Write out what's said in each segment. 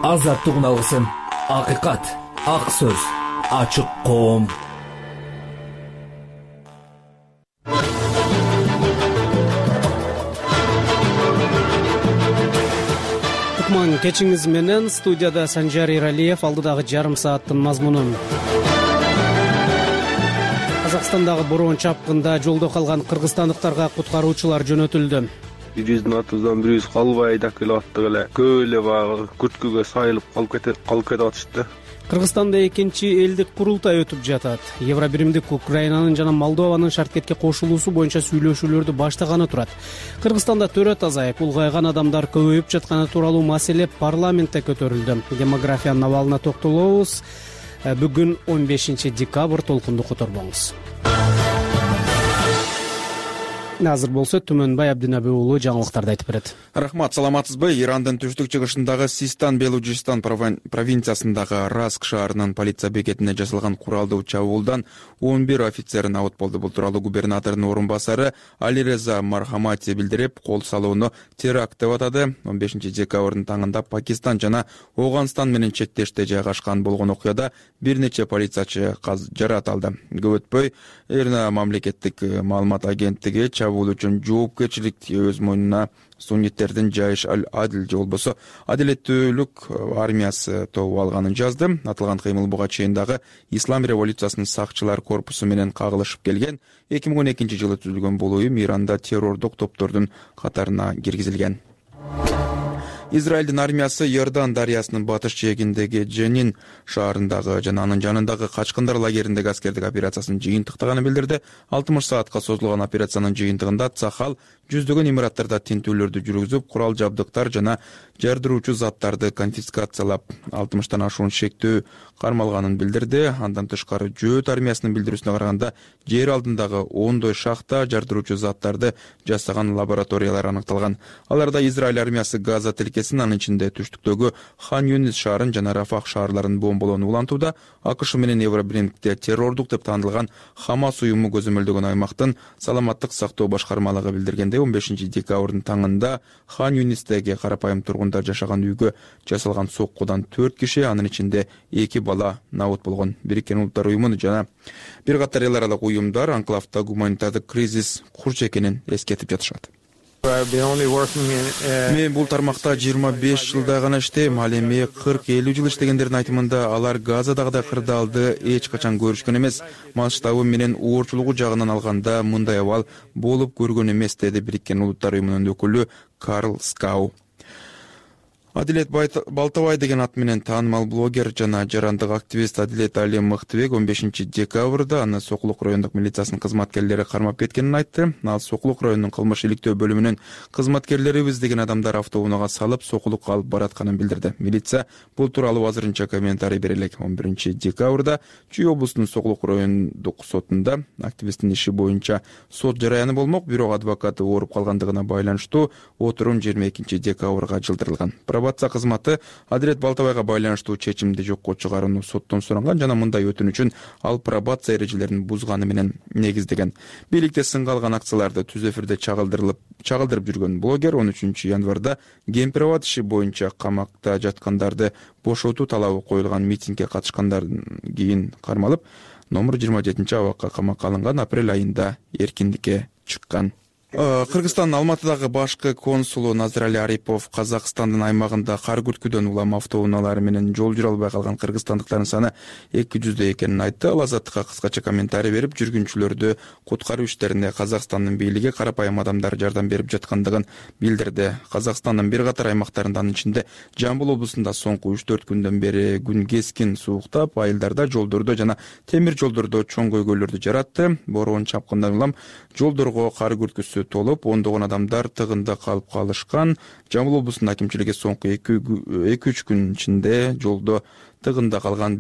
Азаттык алгысым, акыйкат, ак сөз, ачык коом. Кутман кечиңиз менен студияда Санжар Иралиев, алдыдагы жарым сааттын мазмунун. Казакстандагы бороон чапкында жолдо калган кыргызстандыктарга куткаруучулар жөнөтүлдү. Бириздин атыбыздан бирибиз калбай айдап келип аттык эле. Көп эле баягы күрткүгө сайылып калып кетип атышты. Кыргызстанда экинчи элдик курултай өтүп жатат. Евробиримдик Украинанын жана Молдованын шарткетке кошулуусу боюнча сүйлөшүүлөрдү баштаганы турат. Кыргызстанда төрөт азайып, улгайган адамдар көбөйүп жатканы тууралуу маселе парламентте көтөрүлдү. Демографиянын абалына токтолобуз. Бүгүн 15 декабрь, толкунду которбоңуз. Азыр болсо Түмөнбай Абдинабий уулу жаңылыктарды айтып берет. Рахмат, саламатсызбы? Ирандын түштүк-чыгышындагы Систан Белужистан провинциясындагы Раск шаарынын полиция бекетине жасалган куралдуу чабуулдан 11 офицер абут болду. Бул тууралуу губернатордун орун басары Алиреза Мархамати билдирип, кол салууну теракт деп атады. 15 декабрдын таңында Пакистан жана Ооганстан менен чектеште жайгашкан болгон окуяда бир нече полициячы жаракат алды. Көп өтпөй Ирна мамлекеттик маалымат агенттиги чабуул үчүн жоопкерчиликти өз мойнуна сунниттердин Жайш аль-Адил же болбосо адилеттүүлүк армиясы тобу алганын жазды. Атылган кыймыл буга чейин дагы Ислам революциясынын сакчылар корпусу менен кагылышып келген 2012 жылы түзүлгөн бул уюм Иранда террордук топтордун катарына киргизилген. Израилдин армиясы Йордан дарыясынын батыш жээгиндеги Дженин шаарындагы жана анын жанындагы качкындар лагериндеги аскердик операциясын жыйынтыктаганын билдирди. 60 саатка созулган операциянын жыйынтыгында Цахал жүздөгөн имараттарда тинтүүлөрдү жүргүзүп, курал жабдыктар жана жардыруучу заттарды конфискациялап, 60тан ашуун шектөө кармалганын билдирди. Андан тышкары Жөөт армиясынын билдирүүсүнө караганда жер алдындагы 10 шахта жардыруучу заттарды жасаган лабораториялар аныкталган. Аларда Израиль армиясы Газа тилкесин, анын ичинде түштүктөгү Хан Юнис шаарын жана Рафах шаарларын бомболоону улантууда. АКШ менен Евробиримдикте террордук деп таанылган Хамас уюму көзөмөлдөгөн аймактын саламаттык сактоо башкармалыгы билдиргенде 15 декабрдын таңында Хан Юнистеги карапайым тургундар жашаган үйгө жасалган соккудан 4 киши, анын ичинде 2 бала абут болгон. Бириккен Улуттар уюму жана бир катар эл аралык уюмдар анклавда гуманитардык кризис курч экенин эскертип жатышат. Мен бул тармакта 25 жылда гана иштейм, ал эми 40-50 жыл иштегендердин айтымында алар Газадагы кырдаалды эч качан көрүшкөн эмес. Масштабы менен оорчулугу жагынан алганда мындай абал болуп көргөн эмес, деди Бириккен Улуттар уюмунун өкүлү Карл Скау. Адилет Балтабай деген ат менен таанымал блогер жана жарандык активист Адилет Али Мыктыбек 15 декабрда аны Сокулук райондук милициясынын кызматкерлери кармап кеткенин айтты. Ал Сокулук районунун кылмыш иликтөө бөлүмүнүн кызматкерлерибиз деген адамдар автоунага салып Сокулукка алып баратканын билдирди. Милиция бул тууралуу азырынча комментарий бере элек. 11 декабрда Чүй облусунун Сокулук райондук сотунда активисттин иши боюнча сот жараяны болмок, бирок адвокаты ооруп калгандыгына байланыштуу отурум 22 декабрга жылдырылган. Пробация кызматы Адилет Балтабайга байланыштуу чечимди жокко чыгарууну соттон суранган жана мындай өтүнүчүн ал пробация эрежелерин бузганы менен негиздеген. Бийликте сынга алган акцияларды түз эфирде чагылдырып жүргөн блогер 13 январда Кемпир-Абад иши боюнча камакта жаткандарды бошотуу талабы коюлган митингге катышкандардан кийин кармалып, номер 27 абакка камакка алынган, апрель айында эркиндикке чыккан. Кыргызстандын Алматыдагы башкы консулу Назирали Арипов Казакстандын аймагында кар күрткүдөн улам автоунаалары менен жол жүрө албай калган кыргызстандыктардын саны 200 экенин айтты. Ал Азаттыкка кыскача комментарий берип, жүргүнчүлөрдү куткаруу иштерине Казакстандын бийлиги карапайым адамдар жардам берип жаткандыгын билдирди. Казакстандын бир катар аймактарында, анын ичинде Жамбыл облусунда соңку 3-4 күндөн бери күн кескин сууктап, айылдарда, жолдордо жана темир жолдордо чоң көйгөйлөрдү жаратты. Бороон чапкындан улам жолдорго кар күрткүсү толуп, ондогон адамдар тыгында калып калышкан. Жамбыл облусунун акимчилиги соңку 2-3 күн ичинде жолдо тыгында калган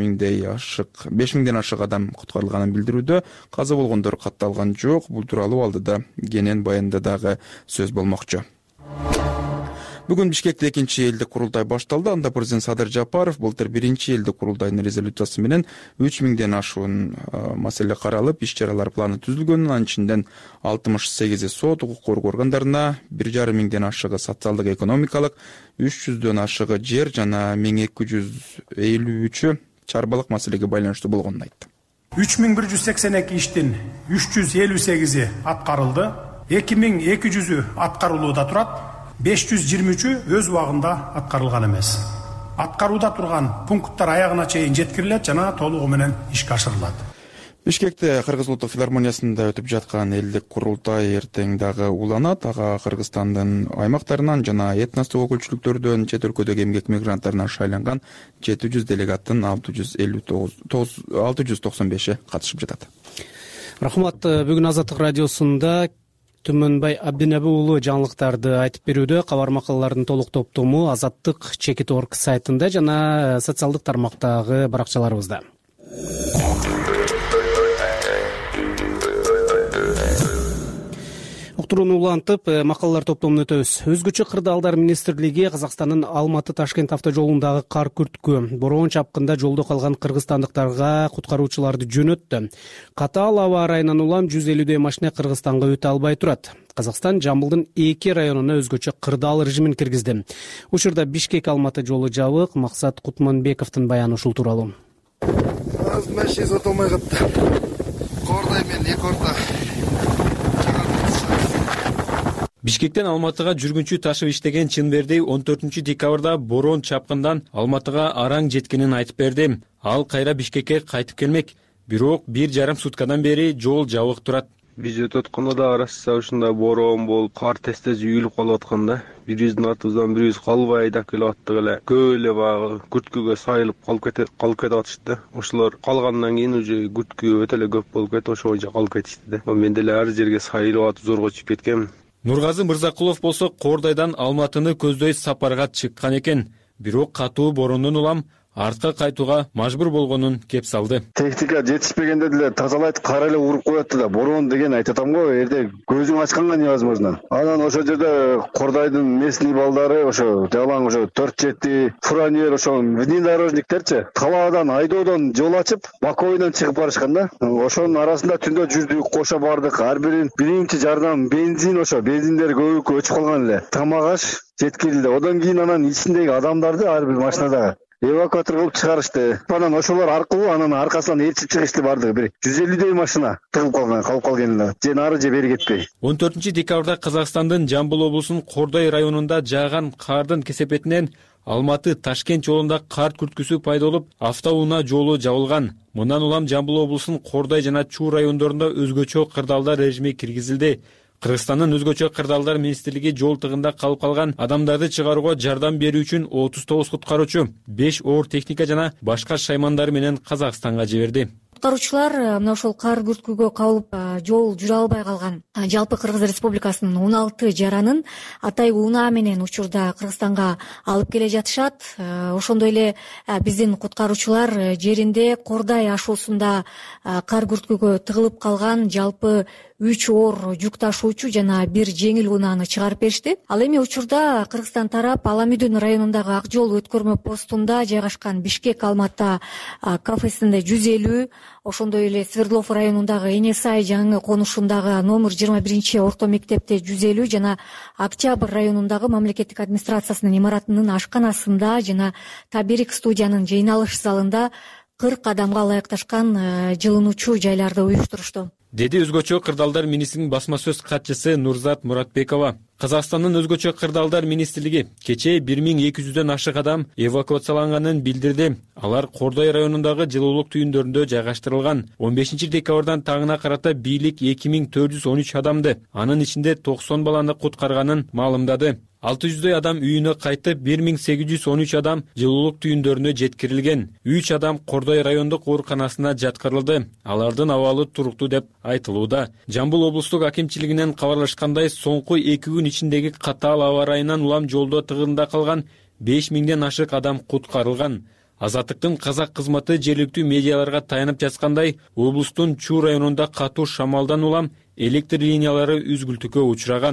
5000ден ашык адам куткарылганын билдирүүдө. Каза болгондор катталган жок. Бул тууралуу алдыда кенен баянда дагы сөз болмокчу. Бүгүн Бишкекте экинчи элдик курултай башталды. Анда президент Садыр Жапаров былтыр биринчи элдик курултайдын резолюциясы менен 3000ден ашуун маселе каралып, иш-чаралар планы түзүлгөн. Анын ичинен 68 сот, укук коргоо органдарына, 1500ден ашыгы социалдык экономикалык, 300дөн ашыгы жер жана 1253 чарбалык маселеге байланыштуу болгонун айтты. 3182 иштин 358 аткарылды, 2200 аткарылууда турат, 523 өз убагында аткарылган эмес. Аткарууда турган пункттар аягына чейин жеткирилет жана толугу менен ишке ашырылат. Бишкекте Кыргыз улуттук филармониясында өтүп жаткан элдик курултай эртең дагы уланат. Ага Кыргызстандын аймактарынан жана этностук өкүлчүлүктөрдөн, чет өлкөдөгү эмгек мигранттарынан шайланган 700 делегаттын 695 катышып жатат. Рахмат. Бүгүн Азаттык радиосунда Түмөнбай Абдинеби уулу жаңылыктарды айтып берүүдө. Кабар макалалардын толук топтому Азаттык Чекит.org сайтында жана социалдык тармактагы баракчаларыбызда. Уктурууну улантып, макалалар топтомун өтөбүз. Өзгөчө кырдаалдар министрлиги Казакстандын Алматы-Ташкент автожолундагы кар күрткү, бороон чапкында жолдо калган кыргызстандыктарга куткаруучуларды жөнөттү. Катаал аба ырайынан улам 150 машина Кыргызстанга өтө албай турат. Казакстан Жамбылдын 2 районуна өзгөчө кырдаал режимин киргизди. Учурда Бишкек-Алматы жолу жабык. Максат Кутманбековдун баяны ушул тууралуу. Машина сатылмай калды. Кордай менен эки орто. Бишкектен Алматыга жүргүнчү ташып иштеген Чынбердей 14 декабрда бороон чапкындан Алматыга араң жеткенин айтып берди. Ал кайра Бишкекке кайтып келмек, бирок 1,5 суткадан бери жол жабык турат. Биз өтүп атканда да арасы ушундай бороон болуп, кар тез үйүлүп калып атканда, бирибиздин артыбыздан бирибиз калбай айдап келип аттык эле. Көп эле баягы күрткүгө сайылып калып кетип атышты. Ошолор калгандан кийин уже күрткү өтө эле көп болуп кетип, ошо боюнча калып кетишти да. Мен деле ар жерге сайылып атып зорго чыгып кеткем. Нургазы Мырзакулов болсо Кордайдан Алматыны көздөй сапарга чыккан экен. Бирок катуу бороондон улам артка кайтууга мажбур болгонун кеп салды. Техника жетишпегенде деле тазалайт кар эле уруп коет да. Бороон деген айтып атам го, эрде көзүң ачканга невозможно. Анан ошол жерде Кордайдын местный балдары ошо жалаң ошо 4-7 фуранер ошо внедорожниктерчи талаадан айдоодон жол ачып, Баковойдон чыгып барышкан да. Ошонун арасында түндө жүрдүк, кошо бардык. Ар бирин биринчи жардам бензин ошо бензиндер көбүк өчүп калган эле. Тамагаш жеткирилди. Одан кийин анан ичиндеги адамдарды ар бир машинада эвакуатор кылып чыгарышты. Анан ошолор аркылуу анан аркасынан ээрчип чыгышты бардыгы. Бир 150 машина тыгылып калган эле. Же нары же бери кетпей. 14 декабрда Казакстандын Жамбыл облусунун Кордай районунда жааган кардын кесепетинен Алматы-Ташкент жолунда кар күрткүсү пайда болуп, автоунаа жолу жабылган. Мындан улам Жамбыл облусунун Кордай жана Чуу райондорунда өзгөчө кырдаалдар режими киргизилди. Кыргызстандын өзгөчө кырдаалдар министрлиги жол тыгында калып калган адамдарды чыгарууга жардам берүү үчүн 39 куткаруучу, 5 оор техника жана башка шаймандар менен Казакстанга жиберди. Куткаруучулар мына ошол кар күрткүгө кабылып жол жүрө албай калган жалпы Кыргыз Республикасынын 16 жаранын атай унаа менен учурда Кыргызстанга алып келе жатышат. Ошондой эле биздин куткаруучулар жеринде Кордай ашуусунда кар күрткүгө тыгылып калган жалпы 3 оор жүк ташуучу жана 1 жеңил унааны чыгарып беришти. Ал эми учурда Кыргызстан тарап Аламүдүн районундагы Ак жол өткөрмө постунда жайгашкан Бишкек-Алматы кафесинде 150, ошондой эле Свердлов районундагы Энесай жаңы конушундагы номер 21 орто мектепте 150 жана Октябрь районундагы мамлекеттик администрациясынын имаратынын ашканасында жана Таберик студиянын жыйналыш залында 40 адамга ылайыкташкан жылынуучу жайларды уюштурушту, деди өзгөчө кырдаалдар министринин басма сөз катчысы Нурзат Муратбекова. Казакстандын өзгөчө кырдаалдар министрлиги кечээ 1200дөн ашык адам эвакуацияланганын билдирди. Алар Кордай районундагы жылуулук түйүндөрүндө жайгаштырылган. 15 декабрдан таңына карата бийлик 2413 адамды, анын ичинде 90 баланы куткарганын маалымдады. 600 адам үйүнө кайтып, 1813 адам жылуулук түйүндөрүнө жеткирилген. 3 адам Кордай райондук ооруканасына жаткырылды. Алардын абалы туруктуу деп айтылууда. Жамбыл облустук акимчилигинен кабарлашкандай, соңку 2 күн ичиндеги катаал аба ырайынан улам жолдо тыгында калган 5000ден ашык адам куткарылган. Азаттыктын казак кызматы жергиликтүү медиаларга таянып жазгандай, облустун Чуу районунда катуу шамалдан улам электр линиялары үзгүлтүккө учураган.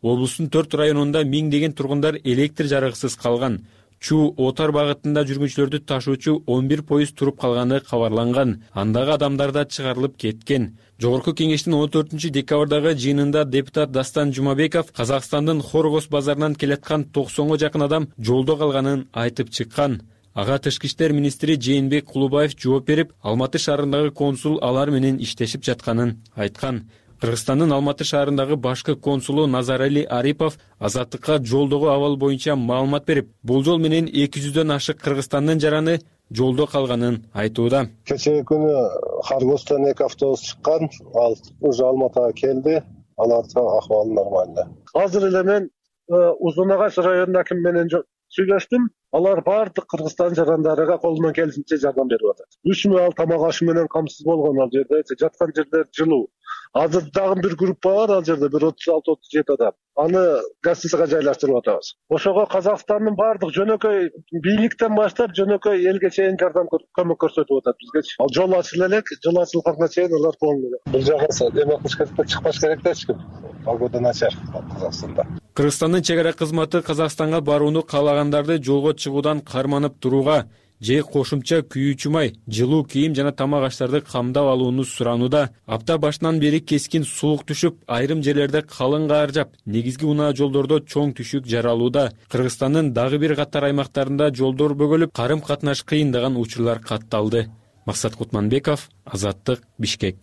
облустун 4 районунда миңдеген тургундар электр жарыгысыз калган. Чу-Отар багытында жүргүнчүлөрдү ташуучу 11 поезд туруп калганы кабарланган. Андагы адамдар да чыгарылып кеткен. Жогорку кеңештин 14 декабрдагы жыйынында депутат Дастан Жумабеков Казакстандын Хоргос базарынан келаткан 90га жакын адам жолдо калганын айтып чыккан. Ага тышкы иштер министри Жээнбек Кулубаев жооп берип, Алматы шаарындагы консул алар менен иштешип жатканын айткан. Кыргызстандын Алматы шаарындагы башкы консулу Назарали Арипов Азаттыкка жолдогу абал боюнча маалымат берип, болжол менен 200дөн ашык Кыргызстандын жараны жолдо калганын айтууда. Кечээ күнү Хоргостон 2 автобус чыккан, ал уже Алматыга келди, алардын акыбалы нормалда. Азыр эле мен Узун Агаш районунун акими менен сүйлөштүм. Алар бардык Кыргызстан жарандарыга колунан келишинче жардам берип атат. 3000 ал тамак ашы менен камсыз болгон ал жерде, жаткан жерлер жылуу. Азыр дагы бир группа бар ал жерде, бир 36-37 адам. Аны гостиницага жайлаштырып атабыз. Ошого Казакстандын бардык жөнөкөй бийликтен баштап жөнөкөй элге чейин жардам көмөк көрсөтүп атат бизге. Ал жол ачыла элек, жол ачылганга чейин алар полный. Бул жака эме кылыш керек, чыкпаш керек да эч ким. Погода начар Казакстанда. Кыргызстандын чек ара кызматы Казакстанга барууну каалагандарды жолго чыгуудан карманып турууга же кошумча күйүүчү май, жылуу кийим жана тамак аштарды камдап алууну суранууда. Апта башынан бери кескин суук түшүп, айрым жерлерде калың каар жаап, негизги унаа жолдордо чоң түшүк жаралууда. Кыргызстандын дагы бир катар аймактарында жолдор бөгөлүп, карым катнаш кыйындаган учурлар катталды. Максат Кутманбеков, Азаттык, Бишкек.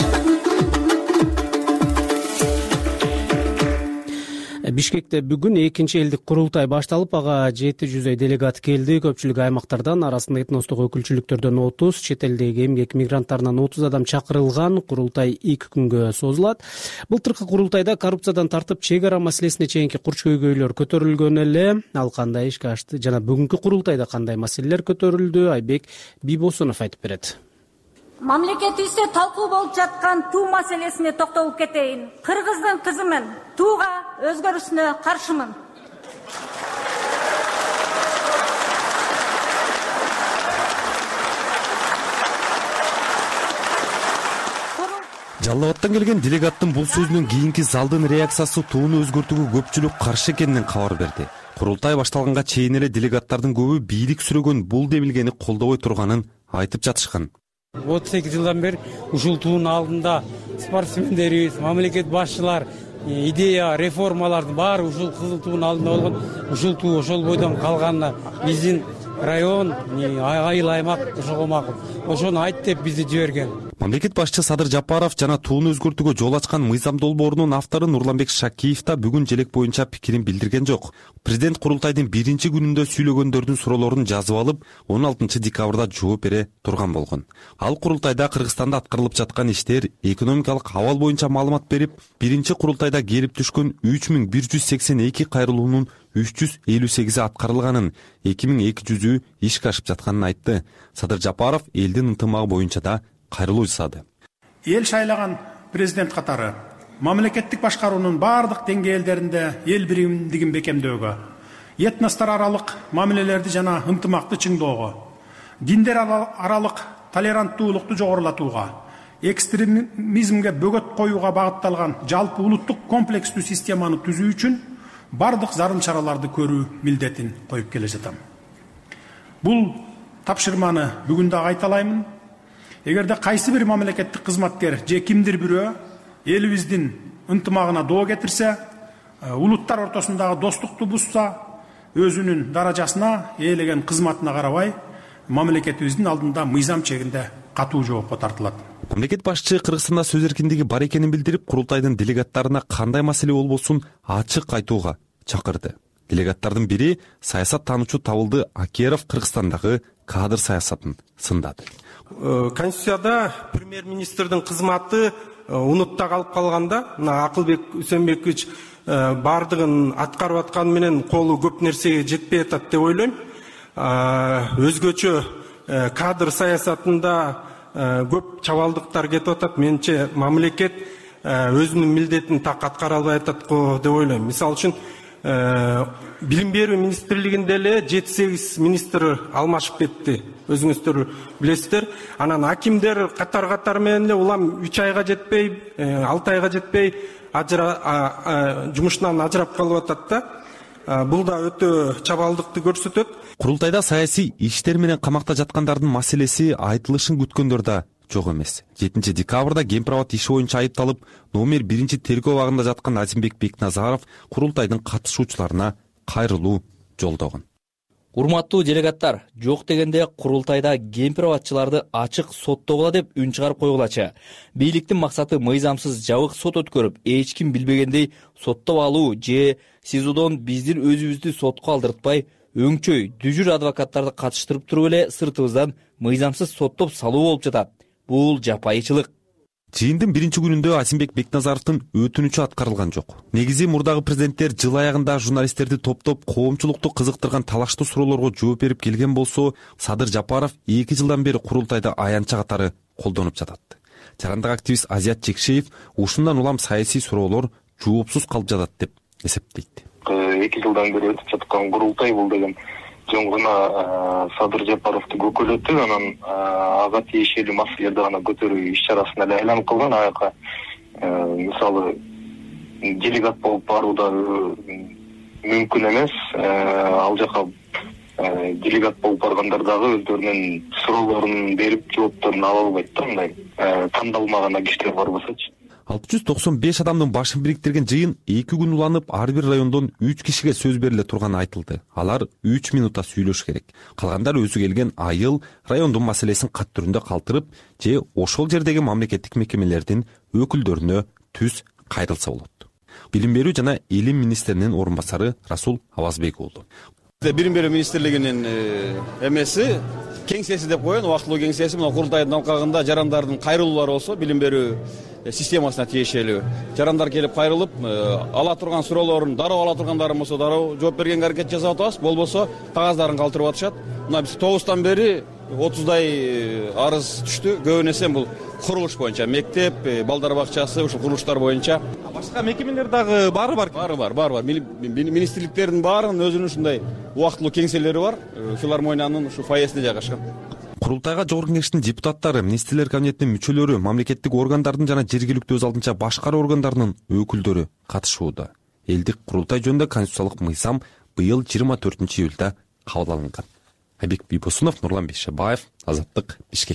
Бишкекте бүгүн экинчи элдик курултай башталып, ага 700 делегат келди. Көпчүлүк аймактардан, арасында этностук өкүлчүлүктөрдөн 30, чет элдеги эмгек мигранттарынан 30 адам чакырылган. Курултай 2 күнгө созулат. Былтыркы курултайда коррупциядан тартып чек ара маселесине чейинки курч көйгөйлөр көтөрүлгөн эле. Ал кандай ишке ашты жана бүгүнкү курултайда кандай маселелер көтөрүлдү, Айбек Бибосунов айтып берет. Мамлекетибизде талкуу болуп жаткан туу маселесине токтолуп кетейин. Кыргыздын кызымын. Тууга өзгөрүшүнө каршымын. Жалал Абадтан келген делегаттын бул сөзүнөн кийинки залдын реакциясы тууну өзгөртүүгө көпчүлүк каршы экенинен кабар берди. Курултай башталганга чейин эле делегаттардын көбү бийлик сүрөгөн бул демилгени колдобой турганын айтып жатышкан. 38 жылдан бeri ушул туунун алдында спортсмендерибиз, мамлекет башчылар, идея, реформалардын баары ушул кызыл туунун алдында болгон. Ушул туу ошол бойдон калганына биздин район, айыл аймак ошого макул. Ошону айт деп бизди жиберген. Мамлекет башчы Садыр Жапаров жана тууну өзгөртүүгө жол ачкан мыйзам долбоорунун автору Нурланбек Шакиев да бүгүн желек боюнча пикирин билдирген жок. Президент курултайдын 1-күнүндө сүйлөгөндөрдүн суроолорун жазып алып, 16 декабрда жооп бере турган болгон. Ал курултайда Кыргызстанда аткарылып жаткан иштер, экономикалык абал боюнча маалымат берип, 1-курултайда келип түшкөн 3182 кайрылуунун 358 аткарылганын, 2200 ишке ашып жатканын айтты. Садыр Жапаров элдин ынтымагы боюнча да кайрылуу жасады. Эл шайлаган президент катары мамлекеттик башкаруунун бардык деңгээлдеринде эл биримдигин бекемдөөгө, этностор аралык мамилелерди жана ынтымакты чыңдоого, диндер аралык толеранттуулукту жогорулатууга, экстремизмге бөгөт коюуга багытталган жалпы улуттук комплекстүү системаны түзүү үчүн бардык зарыл чараларды көрүү милдетин коюп келе жатам. Бул тапшырманы бүгүн да кайталаймын. Эгерде кайсы бир мамлекеттик кызматкер же кимдир бирөө элибиздин ынтымагына доо кетирсе, улуттар ортосундагы достукту бузса, өзүнүн даражасына, ээлеген кызматына карабай, мамлекетибиздин алдында мыйзам чегинде катуу жоопко тартылат. Мамлекет башчы Кыргызстанда сөз эркиндиги бар экенин билдирип, курултайдын делегаттарына кандай маселе болбосун ачык айтууга чакырды. Делегаттардын бири саясат таануучу Табылды Акеров Кыргызстандагы кадр саясатын сындады. Конституцияда премьер-министрдин кызматы унутта калып калганда, Акылбек Үсөнбекович бардыгын аткарып атканы менен колу көп нерсеге жетпей атат деп ойлойм. Өзгөчө кадр саясатында көп чабалдыктар кетип атат. Менимче мамлекет өзүнүн милдетин так аткара албай атат го деп ойлойм. Мисалы үчүн билим берүү министрлигинде эле 7-8 министр алмашып кетти. Өзүңүздөр билесиздер. Анан акимдер катар менен эле улам 3 айга жетпей, 6 айга жетпей жумушунан ажырап калып атат да. Бул да өтө чабалдыкты көрсөтөт. Курултайда саясий иштер менен камакта жаткандардын маселеси айтылышын күткөндөр да жок эмес. 7 декабрда кемпирабад иши боюнча айыпталып, номер 1 тергөө абагында жаткан Азимбек Бекназаров курултайдын катышуучуларына кайрылуу жолдогон. Урматтуу делегаттар, жок дегенде курултайда кемпирабадчыларды ачык соттогула деп үн чыгарып койгулачы. Бийликтин максаты мыйзамсыз жабык сот өткөрүп, эч ким билбегендей соттоп алуу же СИЗОдон биздин өзүбүздү сотко алдыртпай, өңчөй, дүжүр адвокаттарды катыштырып туруп эле сыртыбыздан мыйзамсыз соттоп салуу болуп жатат. Бул жапайычылык. Жыйындын 1-күнүндө Азимбек Бекназаровдун өтүнүчү аткарылган жок. Негизи мурдагы президенттер жыл аягында журналисттерди топтоп, коомчулукту кызыктырган талаштуу суроолорго жооп берип келген болсо, Садыр Жапаров 2 жылдан бери курултайда аянтча катары колдонуп жатат. Жарандык активист Азият Чекшеев ушундан улам саясий суроолор жоопсуз калып жатат деп эсептейт. 2 жылдан бери өтүп жаткан курултай бул деген жөн гана Садыр Жапаровду көкөлөтүп, анан ага тиешелүү маселелерди гана көтөрүү иш-чарасын эле айланып калган. Аяка мисалы делегат болуп баруу да мүмкүн эмес. Ал жака делегат болуп баргандар дагы өздөрүнүн суроолорун берип, жоопторун ала албайт да, мындай тандалмаган кишилер бар болсочу. 695 адамдын башын бириктирген жыйын 2 күн уланып, ар бир райондон 3 кишиге сөз бериле турганы айтылды. Алар 3 минутта сүйлөш керек. Калгандар өзү келген айыл райондун маселесин кат түрүндө калтырып, же ошол жердеги мамлекеттик мекемелердин өкүлдөрүнө түз кайрылса болот. Билим берүү жана илим министринин орун басары Расул Абазбек уулу. Билим берүү министрлигинин эмеси кеңсеси деп коён, убактылуу кеңсеси мына курултайдын алкагында жарандардын кайрылуулары болсо, билим берүү системасына тиешелүү. Жарандар келип кайрылып, ала турган суроолорун дароо ала тургандары болсо дароо жооп бергенге аракет жасап атабыз. Болбосо кагаздарын калтырып атышат. Мына биз 9-тан бери 30дай арыз түштү. Көбүн эсе бул курулуш боюнча, мектеп, балдар бакчасы, ушул курулуштар боюнча. Башка мекемелер дагы бары бар. Бар. Министрликтердин баарынын өзүнүн ушундай убактылуу кеңселери бар. Филармониянын ушу фойесинде жайгашкан. Курултайга Жогорку Кеңештин депутаттары, министрлер кабинетинин мүчөлөрү, мамлекеттик органдардын жана жергиликтүү өз алдынча башкаруу органдарынын өкүлдөрү катышууда. Элдик курултай жөнүндө конституциялык мыйзам быйыл 24-июлда кабыл алынган. Айбек Бийбосунов, Нурлан Бейшебаев, Азаттык, Бишкек.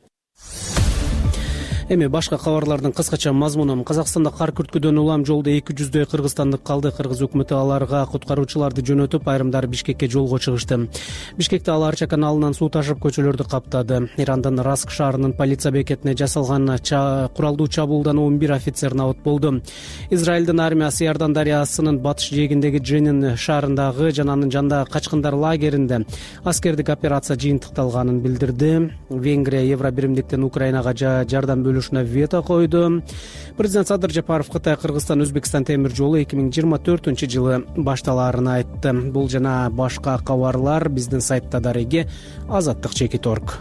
Эми башка кабарлардын кыскача мазмунун. Казакстанда кар күрткүдөн улам жолдо 200дөй кыргызстандык калды. Кыргыз өкмөтү аларга куткаруучуларды жөнөтүп, айрымдары Бишкекке жолго чыгышты. Бишкекте ал Арча каналынан суу ташып көчөлөрдү каптады. Ирандын Раск шаарынын полиция бекетине жасалган куралдуу чабуулдан 11 офицер набыт болду. Израилдин армиясы Иордан дарыясынын батыш жээгиндеги Дженин шаарындагы жана анын жанындагы качкындар лагеринде аскердик операция жыйынтыкталганын билдирди. Венгрия Евробиримдиктен Украинага жардам вето койду. Президент Садыр Жапаров Кытай, Кыргызстан, Өзбекстан темир жолу 2024-жылы башталаарын айтты. Бул жана башка кабарлар биздин сайтта дареги azattik.org.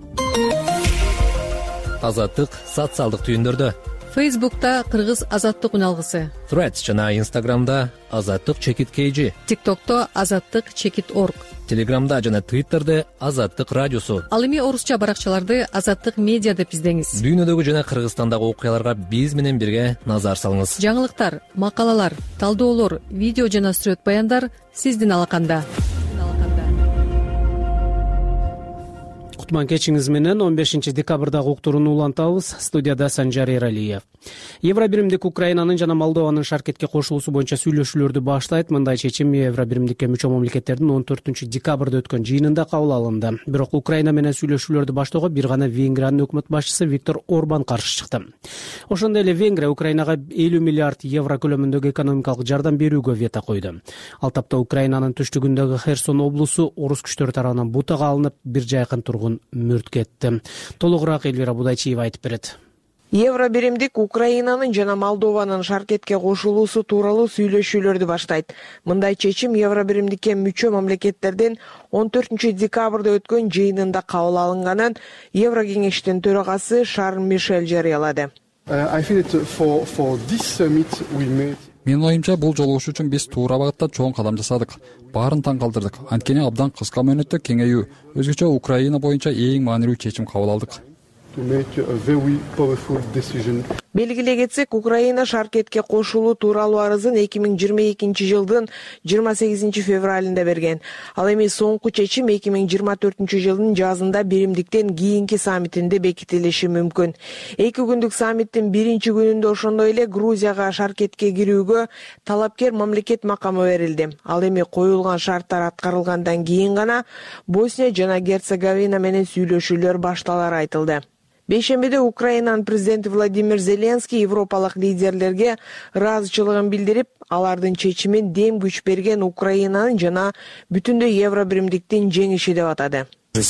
Азаттык социалдык түйүндөрдө. Фейсбукта Кыргыз Азаттык үналгысы. Threads жана Инстаграмда azattik.kg. ТикТокто azattik.org. Телеграмда жана Твиттерде Азаттык радиосу. Ал эми орусча баракчаларды Азаттык медиа деп издеңиз. Дүйнөдөгү жана Кыргызстандагы окуяларга биз менен бирге назар салыңыз. Жаңылыктар, макалалар, талдоолор, видео жана сүрөт баяндар сиздин алаканда. Кутман кечиңиз менен 15 декабрдагы уктурууну улантабыз. Студияда Санжар Эралиев. Евробиримдик Украинанын жана Молдованын шаркетке кошулуусу боюнча сүйлөшүүлөрдү баштайт. Мындай чечим Евробиримдикке мүчө мамлекеттердин 14 декабрда өткөн жыйынында кабыл алынды. Бирок Украина менен сүйлөшүүлөрдү баштоого бир гана Венгриянын өкмөт башчысы Виктор Орбан каршы чыкты. Ошондой эле Венгрия Украинага 50 миллиард евро көлөмүндөгү экономикалык жардам берүүгө вето койду. Ал тапта Украинанын түштүгүндөгү Херсон облусу орус күчтөрү тарабынан бутага алынып, бир жайкын тургун мөрт кетти. Толугураак Элвира Будайчиева айтып берет. Евробиримдик Украинанын жана Молдованын шаркетке кошулуусу тууралуу сүйлөшүүлөрдү баштайт. Мындай чечим Евробиримдикке мүчө мамлекеттердин 14 декабрда өткөн жыйынында кабыл алынганын Еврокеңештин төрагасы Шарль Мишель жарыялады. Менин оюмча, бул жолугуш үчүн биз туура багытта чоң кадам жасадык. Баарын таң калтырдык. Анткени абдан кыска мөөнөттө кеңейүү, өзгөчө Украина боюнча эң маанилүү чечим кабыл алдык. Белгилей кетсек, Украина шаркетке кошулуу тууралуу арызын 2022 жылдын 28 февралында берген. Ал эми соңку чечим 2024 жылдын жазында биримдиктен кийинки саммитинде бекитилиши мүмкүн. 2 күндүк саммиттин биринчи күнүндө ошондой эле Грузияга шаркетке кирүүгө талапкер мамлекет макамы берилди. Ал эми коюлган шарттар аткарылгандан кийин гана Босния жана Герцеговина менен сүйлөшүүлөр башталары айтылды. Бейшембиде Украинанын президенти Владимир Зеленский европалык лидерлерге ыраазычылыгын билдирип, алардын чечимин дем күч берген Украинанын жана бүтүндөй Евробиримдиктин жеңиши деп атады.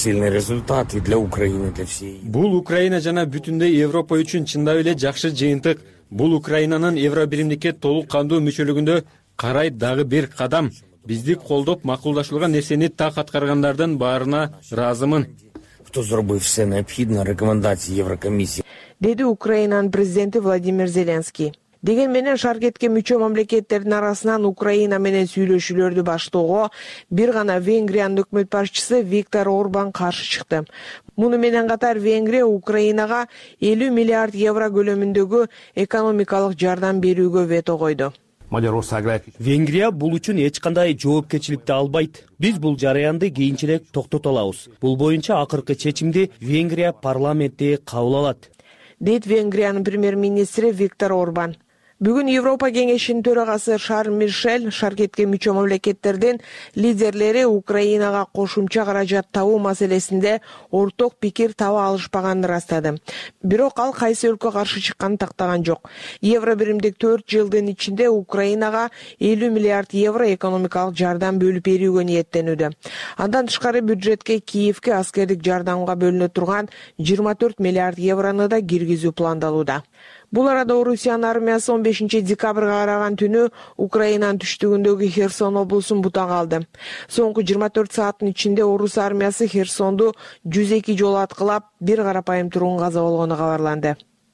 Бул Украина жана бүтүндөй Европа үчүн чындап эле жакшы жыйынтык. Бул Украинанын Евробиримдикке толук кандуу мүчөлүгүндө карай дагы бир кадам. Бизди колдоп макулдашылган нерсени так аткаргандардын баарына ыраазымын. Хто зробив все необхідне рекомендації Еврокомісії. Деди Украинанын президенти Владимир Зеленский. Деген менен шаркетке мүчө мамлекеттердин арасынан Украина менен сүйлөшүүлөрдү баштоого бир гана Венгриянын өкмөт башчысы Виктор Орбан каршы чыкты. Муну менен катар Венгрия Украинага 50 миллиард евро көлөмүндөгү экономикалык жардам берүүгө вето койду. Венгрия бул үчүн эч кандай жоопкерчиликти албайт. Биз бул жараянды кийинчерээк токтото алабыз. Бул боюнча акыркы чечимди Венгрия парламенти кабыл алат, дейт Венгриянын премьер-министри Виктор Орбан. Бүгүн Европа кеңешинин төрагасы Шарль Мишель шаркетке мүчө мамлекеттердин лидерлери Украинага кошумча каражат табуу маселесинде орток пикир таба алышпаганын ырастады. Бирок ал кайсы өлкө каршы чыкканын тактаган жок. Евробиримдик 4 жылдын ичинде Украинага 50 миллиард евро экономикалык жардам бөлүп берүүгө ниеттенүүдө. Андан тышкары бюджетке Киевке аскердик жардамга бөлүнө турган 24 миллиард еврону да киргизүү пландалууда. Бул арада Орусиянын армиясы 15 декабрга караган түнү Украинанын түштүгүндөгү Херсон облусун бутага алды. Соңку 24 сааттын ичинде Орус армиясы Херсонду 102 жолу аткылап, бир карапайым тургун каза болгону кабарланды.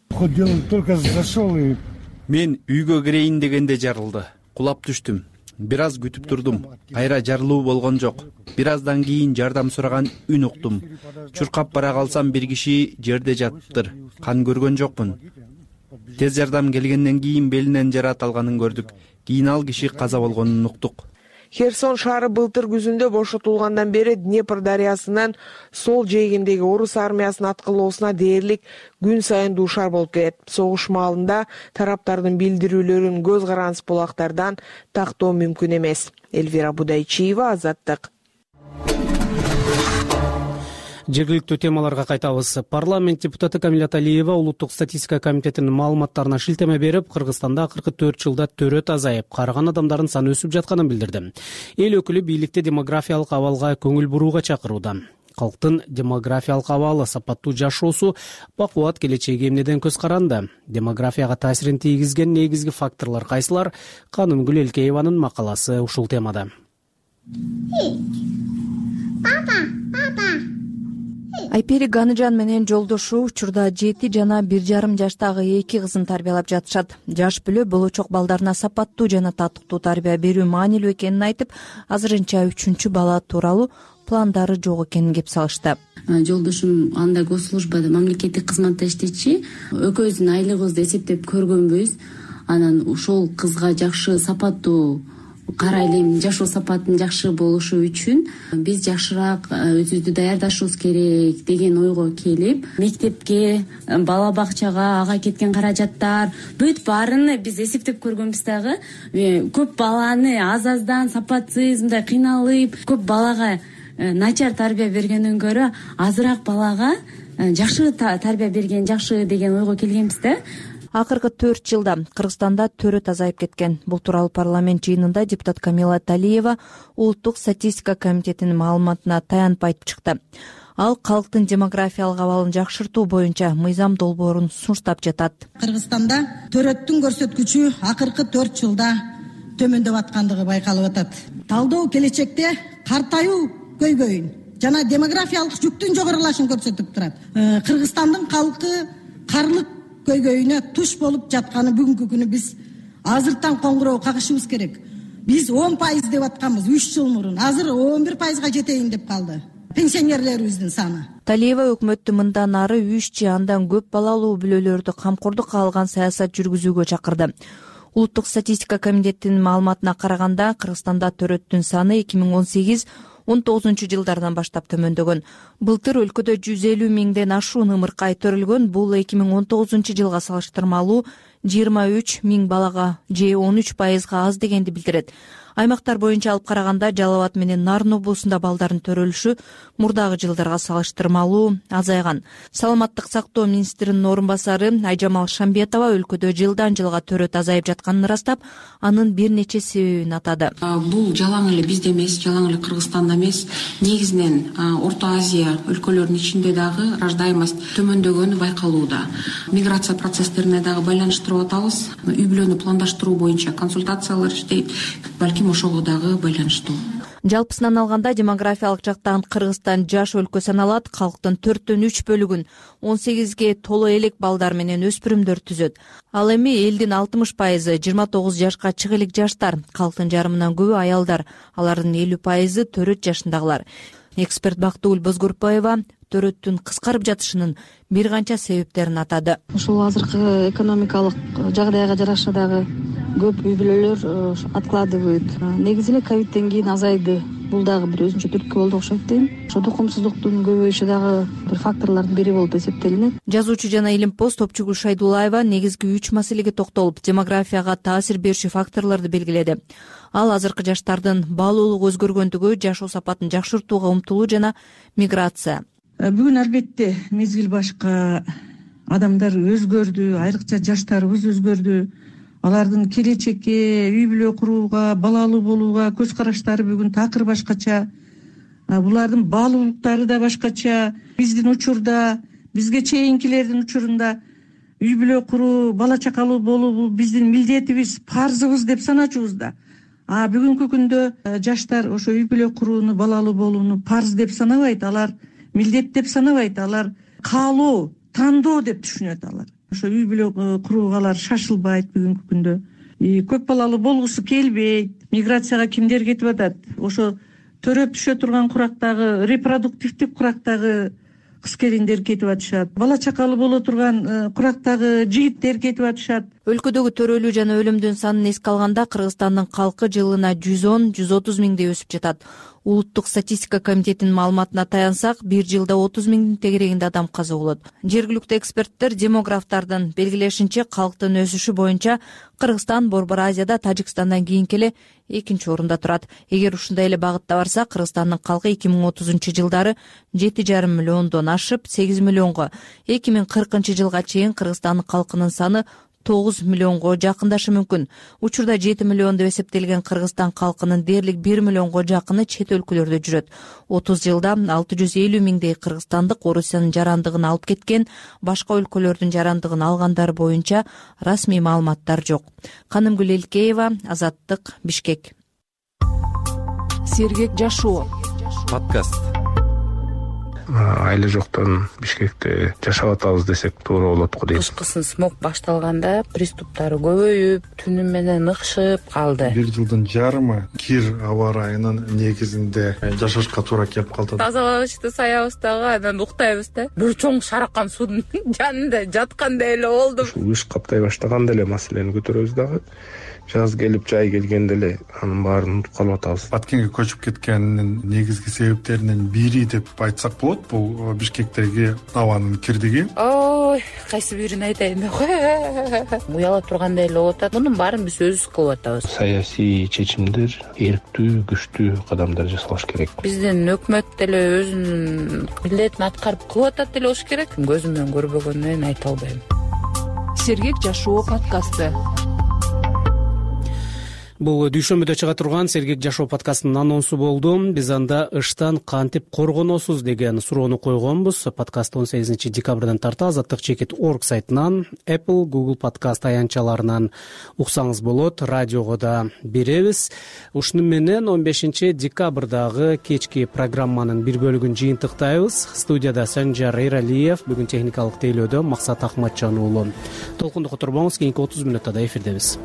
Мен үйгө кирейин дегенде жарылды. Кулап түштүм. Бир аз күтүп турдум. Кайра жарылуу болгон жок. Бир аздан кийин жардам сураган үн уктум. Чуркап бара калсам бир киши жерде жатыптыр. Кан көргөн жокмун. Тез жардам келгенден кийин белинен жараат алганын көрдүк. Кийин ал киши каза болгонун уктук. Херсон шаары былтыр күзүндө бошотулгандан бери Днепр дарыясынан сол жээгиндеги Орус армиясынын аткылоосуна дээрлик күн сайын дуушар болуп келет. Согуш маалында тараптардын билдирүүлөрүн көз карандыс булактардан тактоо мүмкүн эмес. Эльвира Будайчиева, Азаттык. Жергиликтүү темаларга кайтабыз. Парламент депутаты Камилат Алиева улуттук статистика комитетинин маалыматтарына шилтеме берип, Кыргызстанда 44 жылда төрөт азайып, карыган адамдардын саны өсүп жатканын билдирди. Эл өкүлү бийликте демографиялык абалга көңүл бурууга чакырууда. Калктын демографиялык абалы, сапаттуу жашоосу, бакубат келечеги эмнеден көз каранды? Демографияга таасирин тийгизген негизги факторлор кайсылар? Канымгүл Элкееванын макаласы ушул темада. Айпери Ганыжан менен жолдошу учурда 7 жана 1,5 жаштагы 2 кызын тарбиялап жатышат. Жаш бүлө болочок балдарына сапаттуу жана татыктуу тарбия берүү маанилүү экенин айтып, азырынча 3-чү бала тууралуу пландары жок экенин кеп салышты. Жолдошум анда госслужбада мамлекеттик кызматта иштечи. Экөөбүздүн айлыгыбызды эсептеп көргөнбүз. Анан ошол кызга жакшы сапаттуу карайлайм, жашоо сапаттын жакшы болушу үчүн биз жакшыраак өзүбүздү даярдашыбыз керек деген ойго келип, мектепке, бала бакчага, ага кеткен каражаттар, бүт баарын биз эсептеп көргөнбүз дагы. Көп баланы аз-аздан сапатсыз, мындай кыйналып, көп балага начар тарбия бергенден көрө азыраак балага жакшы тарбия берген жакшы деген ойго келгенбиз да. Акыркы 4 жылда Кыргызстанда төрөт азайып кеткен. Бул тууралуу парламент жыйынында депутат Камилат Алиева улуттук статистика комитетинин маалыматына таянып айтып чыкты. Ал калктын демографиялык абалын жакшыртуу боюнча мыйзам долбоорун сунуштап жатат. Кыргызстанда төрөттүн көрсөткүчү акыркы 4 жылда төмөндөп аткандыгы байкалып атат. Талдоо келечекте картаюу көйгөйүн жана демографиялык жүктүн жогорулашын көрсөтүп турат. Кыргызстандын калкы карлык көйгөйүнө туш болуп жатканы бүгүнкү күнү биз азыртан коңгуроо кагышыбыз керек. Биз 10% деп атканбыз 3 жыл мурун. Азыр 11%га жетейин деп калды. пенсионерлерибиздин саны. Талиева өкмөттү мындан ары 3 же андан көп балалуу бүлөлөрдү камкордукка алган саясат жүргүзүүгө чакырды. Улуттук статистика комитетинин маалыматына караганда Кыргызстанда төрөттүн саны 2018-19 жылдардан баштап төмөндөгөн. Былтыр өлкөдө 150 миңден ашуун ымыркай төрөлгөн. Бул 2019 жылга салыштырмалуу 23 миң балага же 13% аз дегенди билдирет. Аймактар боюнча алып караганда Жалал Абад менен Нарын облусунда балдардын төрөлүшү мурдагы жылдарга салыштырмалуу азайган. Саламаттык сактоо министринин орун басары Айжамал Шамбетова өлкөдө жылдан жылга төрөт азайып жатканын ырастап, анын бир нече себебин атады. Бул жалаң эле бизде эмес, жалаң эле Кыргызстанда эмес, негизинен Орто Азия өлкөлөрүнүн ичинде дагы рождаемость төмөндөгөнү байкалууда. Миграция процесстерине дагы байланыштырып атабыз. Үй бүлөнү пландаштыруу боюнча консультациялар иштейт. Балким ошого дагы байланыштуу. Жалпысынан алганда демографиялык жактан Кыргызстан жаш өлкө саналат. Калктын 4/3 бөлүгүн 18ге толо элек балдар менен өспүрүмдөр түзөт. Ал эми элдин 60% 29 жашка чыга элек жаштар, калктын жарымынан көбү аялдар, алардын 50% төрөт жашындагылар. Эксперт Бактыгүл Бозгурпаева төрөттүн кыскарып жатышынын бир канча себептерин атады. Ушул азыркы экономикалык жагдайга жараша дагы көп үй бүлөлөр откладывают. Негизинен ковидтен кийин азайды. Бул дагы бир өзүнчө түрткү болду окшойт дейм. Ошо тукумсуздуктун көбөйүшү дагы бир факторлордун бири болуп эсептелинет. Жазуучу жана илимпоз Топчугүл Шайдуллаева негизги 3 маселеге токтолуп, демографияга таасир берүүчү факторлорду белгиледи. Ал азыркы жаштардын баалуулугу өзгөргөндүгү, жашоо сапатын жакшыртууга умтулуу жана миграция. Бүгүн албетте мезгил башка, адамдар өзгөрдү, айрыкча жаштарыбыз өзгөрдү. Алардын келечекке, үй бүлө курууга, балалуу болууга көз караштары бүгүн такыр башкача. Булардын баалуулуктары да башкача. Биздин учурда, бизге чейинкилердин учурунда үй бүлө куруу, бала чакалуу болуу бул биздин милдетибиз, парзыбыз деп саначубуз да. Бүгүнкү күндө жаштар ошо үй бүлө курууну, балалуу болууну парз деп санабайт, алар милдет деп санабайт, алар каалоо, тандоо деп түшүнөт алар. Ошо үй бүлө курууга алар шашылбайт бүгүнкү күндө. Көп балалуу болгусу келбейт. Миграцияга кимдер кетип атат? Ошо төрөп түшө турган курактагы, репродуктивдик курактагы кыз-келиндер кетип атышат. Бала чакалуу боло турган курактагы жигиттер кетип атышат. Өлкөдөгү төрөлүү жана өлүмдүн санын эске алганда Кыргызстандын калкы жылына 110-130 миңдей өсүп жатат. Улуттук статистика комитетинин маалыматына таянсак, бир жылда 30 миңдин тегерегинде адам каза болот. Жергиликтүү эксперттер демографтардын белгилешинче калктын өсүшү боюнча Кыргызстан Борбор Азияда Тажикстандан кийинки эле 2-нчи орунда турат. Эгер ушундай эле багытта барса, Кыргызстандын калкы 2030 жылдары 7,5 миллиондон ашып 8 миллионго, 2040 жылга чейин Кыргызстандын калкынын саны 9 миллионго жакындашы мүмкүн. Учурда 7 миллион деп эсептелген Кыргызстан калкынын дээрлик 1 миллионго жакыны чет өлкөлөрдө жүрөт. 30 жылда 650 миңдей кыргызстандык Орусиянын жарандыгын алып кеткен, башка өлкөлөрдүн жарандыгын алгандар боюнча расмий маалыматтар жок. Канымгүл Элкеева, Азаттык, Бишкек. Сергек жашоо подкаст. Айла жоктон Бишкекте жашап атабыз десек туура болот го дейм. Кышкысын смог башталганда приступтары көбөйүп, түнү менен ыкшып калды. Бир жылдын жарымы кир аба ырайынын негизинде жашашка туура келип калды. Тазалабызды саябыз дагы, анан уктайбыз да. Бир чоң шаракан суунун жанында жаткандай эле болдум. Кыш каптай баштаганда эле маселени көтөрөбүз дагы. Жаз келип, жай келгенде эле анын баарын унутуп калып атабыз. Баткенге көчүп кеткенинин негизги себептеринин бири деп айтсак болот, бул Бишкектеги абанын кирдиги. Ой, кайсы бирин айтайын деп уяла тургандай эле болуп атат. Мунун баарын биз өзүбүз кылып атабыз. Саясий чечимдер эрктүү, күчтүү кадамдар жасалыш керек. Биздин өкмөт деле өзүнүн милдетин аткарып кылып атат деле болуш керек. Көзүм менен көрбөгөндөн айта албайм. Сергек жашоо подкасты. Бул дүйшөмбүдө чыга турган Сергек жашоо подкастынын анонсу болду. Биз анда ыштан кантип коргоносуз деген суроону койгонбуз. Подкаст 18 декабрдан тарта Азаттык.org сайтынан, Apple, Google подкаст аянтчаларынан уксаңыз болот. Радиого да беребиз. Ушуну менен 15 декабрдагы кечки программанын бир бөлүгүн жыйынтыктайбыз. Студияда Санжар Эралиев, бүгүн техникалык тейлөөдө Максат Ахматжан уулу. Толкунду которбоңуз, кийинки 30 мүнөттө эфирдебиз.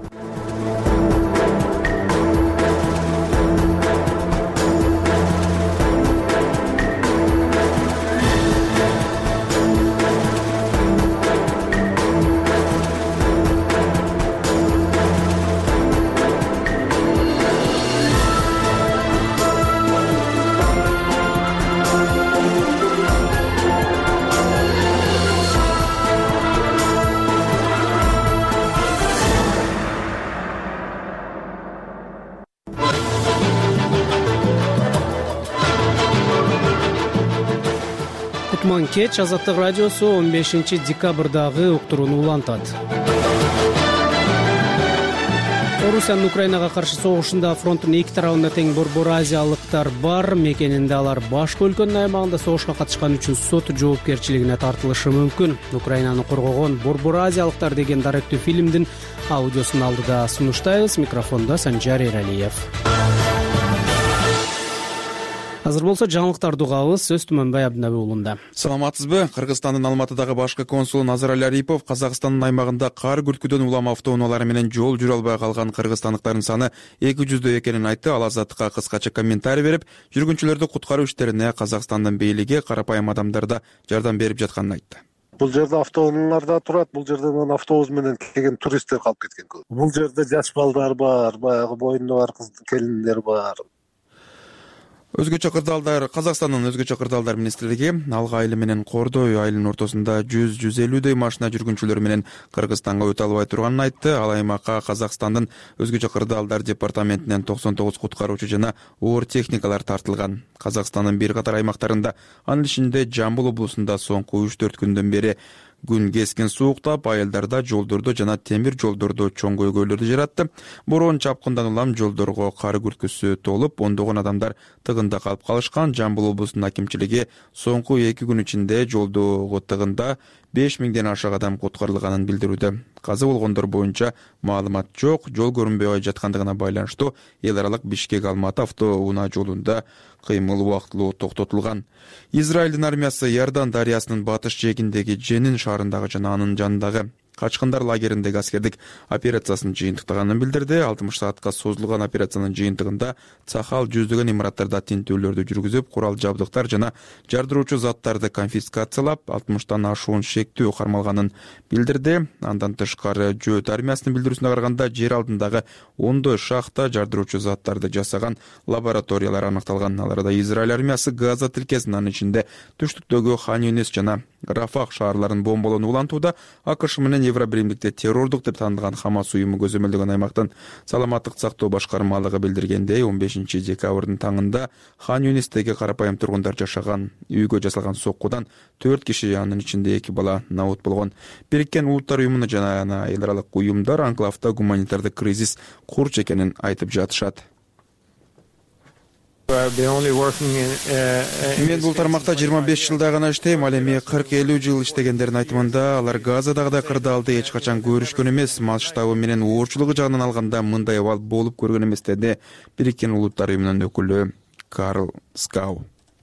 Кутман кеч. Азаттык радиосу 15 декабрдагы уктурууну улантат. Орусиянын Украинага каршы согушунда фронттун эки тарабында тең борбор азиялыктар бар. Мекенинде алар башка өлкөнүн аймагында согушка катышкан үчүн сот жоопкерчилигине тартылышы мүмкүн. Украинаны коргогон борбор азиялыктар деген даректүү фильмдин аудиосун алдыда сунуштайбыз. Микрофондо Санжар Эралиев. Азыр болсо жаңылыктарды угабыз. Сөз Түмөнбай Абдынаби уулунда. Саламатсызбы? Кыргызстандын Алматыдагы башкы консулу Назарали Арипов Казакстандын аймагында кар күрткүдөн улам автоунаалары менен жол жүрө албай калган кыргызстандыктардын саны 200 экенин айтты. Ал Азаттыкка кыскача комментарий берип, жүргүнчүлөрдү куткаруу иштерине Казакстандын бийлиги карапайым адамдарда жардам берип жатканын айтты. Бул жерде автоунаалар да турат, бул жерден автобус менен келген туристтер калып кеткен көп. Бул жерде жаш балдар бар, баягы боюнда бар келиндер бар. Өзгөчө кырдаалдар Казакстандын өзгөчө кырдаалдар министрлиги Алга айылы менен Кордой айылынын ортосунда 100-150дөй машина жүргүнчүлөрү менен Кыргызстанга өтө албай турганын айтты. Ал аймакка Казакстандын өзгөчө кырдаалдар департаментинен 99 куткаруучу жана оор техникалар тартылган. Казакстандын бир катар аймактарында, анын ичинде Жамбыл облусунда соңку 3-4 күндөн бери күн кескин сууктап, айылдарда жолдордо жана темир жолдордо чоң көйгөйлөрдү жаратты. Бороон чапкындан улам жолдорго кар күрткүсү толуп, ондогон адамдар тыгында калып калышкан. Жамбыл облусунун акимчилиги соңку 2 күн ичинде жолдогу тыгында 5000ден ашык адам куткарылганын билдирүүдө. Каза болгондор боюнча маалымат жок. Жол көрүнбөй жаткандыгына байланыштуу эл аралык Бишкек-Алматы автоунаа жолунда кыймыл убактылуу токтотулган. Израилдин армиясы Иордан дарыясынын батыш жээгиндеги Женин шаарындагы жана анын жанындагы качкындар лагериндеги аскердик операциясын жыйынтыктаганын билдирди. 60 саатка созулган операциянын жыйынтыгында Цахал жүздөгөн имараттарда тинтүүлөрдү жүргүзүп, курал жабдыктар жана жардыруучу заттарды конфискациялап, 60тан ашуун шектүү кармалганын билдирди. Андан тышкары Жөөт армиясынын билдирүүсүнө караганда жер алдындагы 10 шахта жардыруучу заттарды жасаган лабораториялар аныкталган. Аларда Израиль армиясы Газа тилкесин, анын ичинде түштүктөгү Хан Юнис жана Рафах шаарларын бомбалоону улантууда. АКШ менен Евробиримдикте террордук деп таандаган Хамас уюму көзөмөлдөгөн аймактын саламаттык сактоо башкармалыгы билдиргендей, 15 декабрдын таңында Хан Юнистеги карапайым тургундар жашаган үйгө жасалган соккудан 4 киши, анын ичинде 2 бала набут болгон. Бириккен Улуттар уюмуна жана эл аралык уюмдар анклавда гуманитардык кризис курч экенин айтып жатышат. Мен бул тармакта 25 жылда гана иштейм, ал эми 40-50 жыл иштегендердин айтымында алар Газадагы кырдаалды эч качан көрүшкөн эмес. Масштабы менен оорчулугу жагынан алганда мындай абал болуп көргөн эмес, деди Бириккен Улуттар уюмунун өкүлү Карл Скау.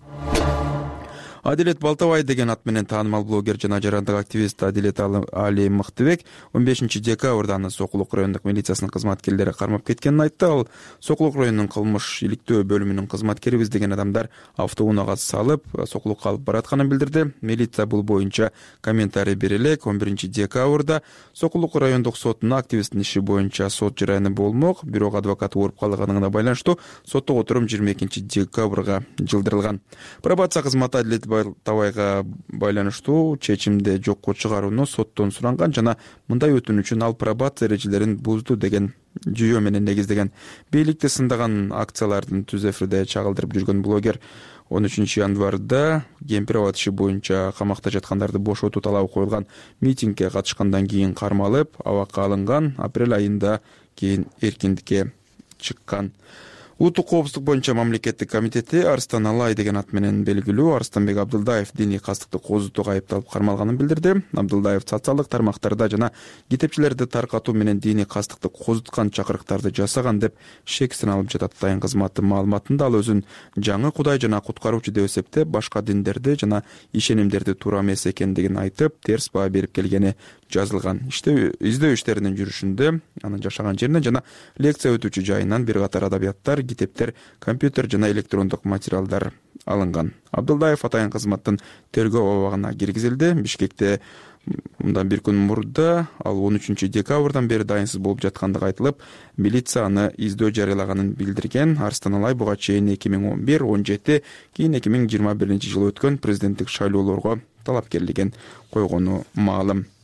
Адилет Балтабай деген ат менен таанымал блогер жана жарандык активист Адилет Али Мыктыбек 15 декабрда аны Сокулук райондук милициясынын кызматкерлери кармап кеткенин айтты. Ал Сокулук районунун кылмыш иликтөө бөлүмүнүн кызматкерибиз деген адамдар автоунаага салып, Сокулукка алып баратканын билдирди. Милиция бул боюнча комментарий бере элек. 11 декабрда Сокулук райондук сотуна активисттин иши боюнча сот жараяны болмок, бирок адвокат ооруп калганына байланыштуу соттук отурум 22 декабрга жылдырылган. Пробация кызматы Адилет Балтабайга байланыштуу чечимди жокко чыгарууну соттон суранган жана мындай өтүнүчүн ал пробация эрежелерин бузду деген жүйө менен негиздеген. Бийликти сындаган акциялардын түз эфирде чагылдырып жүргөн блогер 13 январда Кемпироват иши боюнча камакта жаткандарды бошотуу талабы коюлган митингге катышкандан кийин кармалып, абакка алынган. Апрель айында кийин эркиндикке чыккан. Улуттук коопсуздук боюнча мамлекеттик комитети Арстан Алай деген ат менен белгилүү Арстанбек Абдылдаев диний кастыкты козутууга айыпталып кармалганын билдирди. Абдылдаев социалдык тармактарда жана китепчилерди таркатуу менен диний кастыкты козуткан чакырыктарды жасаган деп шексин алып жатат. Дайын кызматы маалыматында ал өзүн жаңы кудай жана куткаруучу деп эсептеп, башка диндерди жана ишенимдерди туура эмес экендигин айтып, терс баа берип келгени жазылган. Издөө иштеринин жүрүшүндө анын жашаган жеринен жана лекция өтүүчү жайынан бир катар адабияттар, китептер, компьютер жана электрондук материалдар алынган. Абдылдаев атайын кызматтын тергөө абагына киргизилди. Бишкекте мындан бир күн мурда ал 13 декабрдан бери дайынсыз болуп жаткандыгы айтылып, милиция аны издөө жарыялаганын билдирген. Арстан Алай буга чейин 2011-17, кийин 2021 жылы өткөн президенттик шайлоолорго талапкерлигин койгону маалым.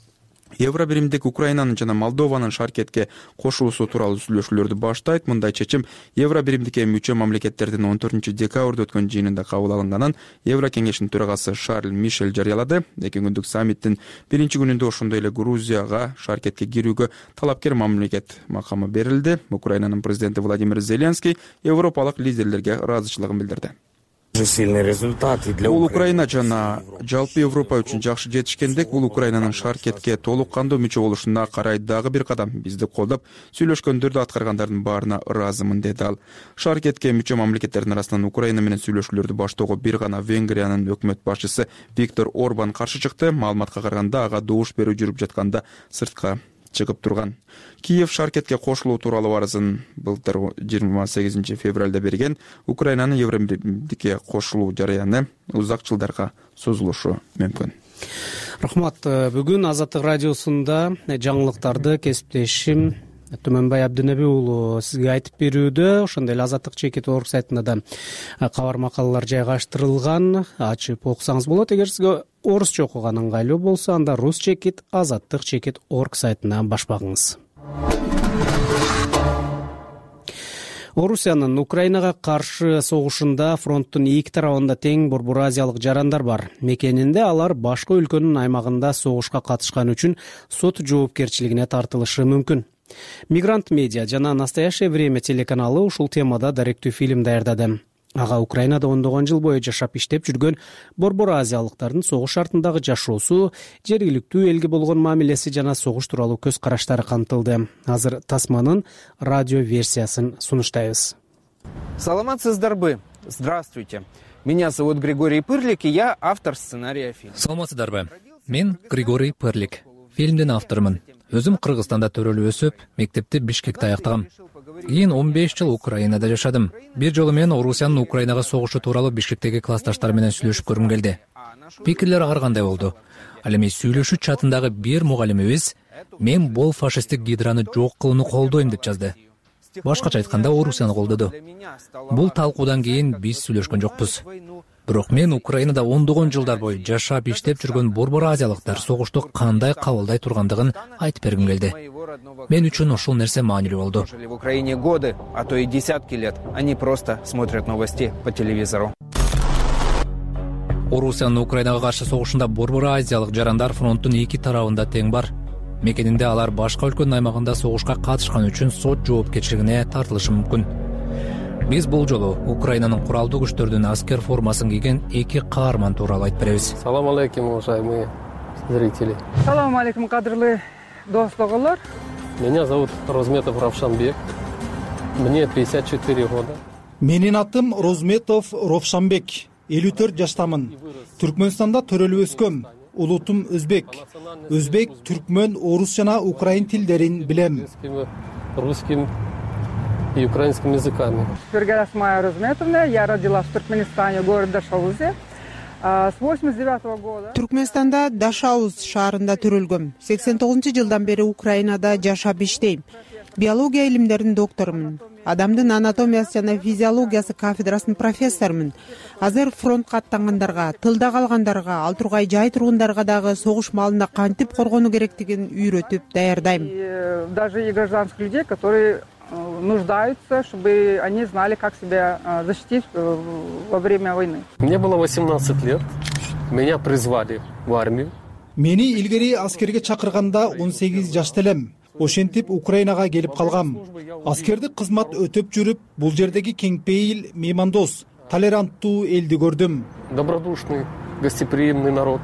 Евро биримдик Украинанын жана Молдованын шаркетке кошулуусу тууралуу сүйлөшүүлөрдү баштайт. Мындай чечим Евро биримдикке мүчө мамлекеттердин 14 декабрда өткөн жыйынында кабыл алынганын Евро кеңешинин төрагасы Шарль Мишель жарыялады. 2 күндүк саммиттин биринчи күнүндө ошондой эле Грузияга шаркетке кирүүгө талапкер мамлекет макамы берилди. Украинанын президенти Владимир Зеленский европалык лидерлерге ыраазычылыгын билдирди. Бул Украина жана жалпы Европа үчүн жакшы жетишкендик. Бул Украинанын шаркетке толук кандуу мүчө болушуна карай дагы бир кадам. Бизди колдоп сүйлөшкөндөрдү аткаргандардын баарына ыраазымын, деди ал. Шаркетке мүчө мамлекеттердин арасынан Украина менен сүйлөшүүлөрдү баштоого бир гана Венгриянын өкмөт башчысы Виктор Орбан каршы чыкты. Маалыматка караганда ага добуш берүү жүрүп жатканда сыртка чыгып турган. Киев шаркетке кошулуу тууралуу арызын былтыр 28 февралда берген. Украинанын Евробиримдикке кошулуу жарыяны узак жылдарга созулушу мүмкүн. Рахмат. Бүгүн Азаттык радиосунда жаңылыктарды кесиптешим Төмөнбай Абдынеби уулу сизге айтып берүүдө. Ошондой эле Азаттык @org сайтында да кабар макалалар жайгаштырылган. Ачып окусаңыз болот. Эгер сизге орусча окуган ыңгайлуу болсо, анда rus@azattik .org сайтына баш багыңыз. Орусиянын Украинага каршы согушунда фронттун эки тарабында тең Борбор Азиялык жарандар бар. Мекенинде алар башка өлкөнүн аймагында согушка катышкан үчүн сот жоопкерчилигине тартылышы мүмкүн. Мигрант медиа жана Настоящее время телеканалы ушул темада даректүү фильм даярдады. Ага Украинада ондогон жыл бою жашап иштеп жүргөн Борбор Азиялыктардын согуш шартындагы жашоосу, жергиликтүү элге болгон мамилеси жана согуш тууралуу көз караштары камтылды. Азыр тасманын радио версиясын сунуштайбыз. Саламатсыздарбы? Здравствуйте. Меня зовут Григорий Пырлик, и я автор сценария фильма. Саламатсыздарбы? Мен Григорий Пырлик. Фильмдин авторумун. Өзүм Кыргызстанда төрөлүп өсүп, мектепти Бишкекте аяктагам. Кийин 15 жыл Украинада жашадым. Бир жолу мен Орусиянын Украинага согушу тууралуу Бишкектеги классташтар менен сүйлөшүп көргүм келди. Пикирлер ар кандай болду. Ал эми сүйлөшүү чатындагы бир мугалимибиз мен бул фашисттик гидраны жок кылууну колдойм деп жазды. Башкача айтканда Орусияны колдоду. Бул талкуудан кийин биз сүйлөшкөн жокпуз. Бирок мен Украинада ондогон жылдар бою жашап иштеп жүргөн Борбор Азиялыктар согушту кандай кабылдай тургандыгын айтып бергим келди. Мен үчүн ошол нерсе маанилүү болду. В Украине годы, а то и десятки лет, они просто смотрят новости по телевизору. Орусиянын Украинага каршы согушунда Борбор Азиялык жарандар фронттун эки тарабында тең бар. Мекенинде алар башка өлкөнүн аймагында согушка катышкан үчүн сот жоопкерчилигине тартылышы мүмкүн. Биз бул жолу Украинанын куралдуу күчтөрдүн аскер формасын кийген эки каарман тууралуу айтып беребиз. Салам алейкум, уважаемые зрители. Салам алейкум, кадрлы достугулар. Меня зовут Розметов Равшанбек. Мне 54 года. Менин атым Розметов Равшанбек. 54 жаштамын. Түркмөнстанда төрөлүп өскөм. Улутум өзбек. Өзбек, түркмөн, орус жана украин тилдерин билем. Русским и украинскими языками. Пергаласмая Розметовна, я родилась в Туркменистане, город Дашаузе. С 89 года. Түркменстанда Дашауз шаарында төрөлгөм. 89-жылдан бери Украинада жашап иштейм. Биология илимдеринин докторумун. Адамдын анатомиясы жана физиологиясы кафедрасынын профессорумун. Азыр фронтка аттангандарга, тылда калгандарга, ал тургай жай тургундарга дагы согуш маалында кантип коргонуу керектигин үйрөтүп даярдайм. Даже и гражданских людей, которые нуждаются, чтобы они знали, как себя защитить во время войны. Мне было 18 лет. Меня призвали в армию. Мени илгери аскерге чакырганда 18 жашта элем. Ошентип Украинага келип калгам. Аскердик кызмат өтөп жүрүп, бул жердеги кеңпейил, меймандос, толеранттуу элди көрдүм. Добродушный, гостеприимный народ.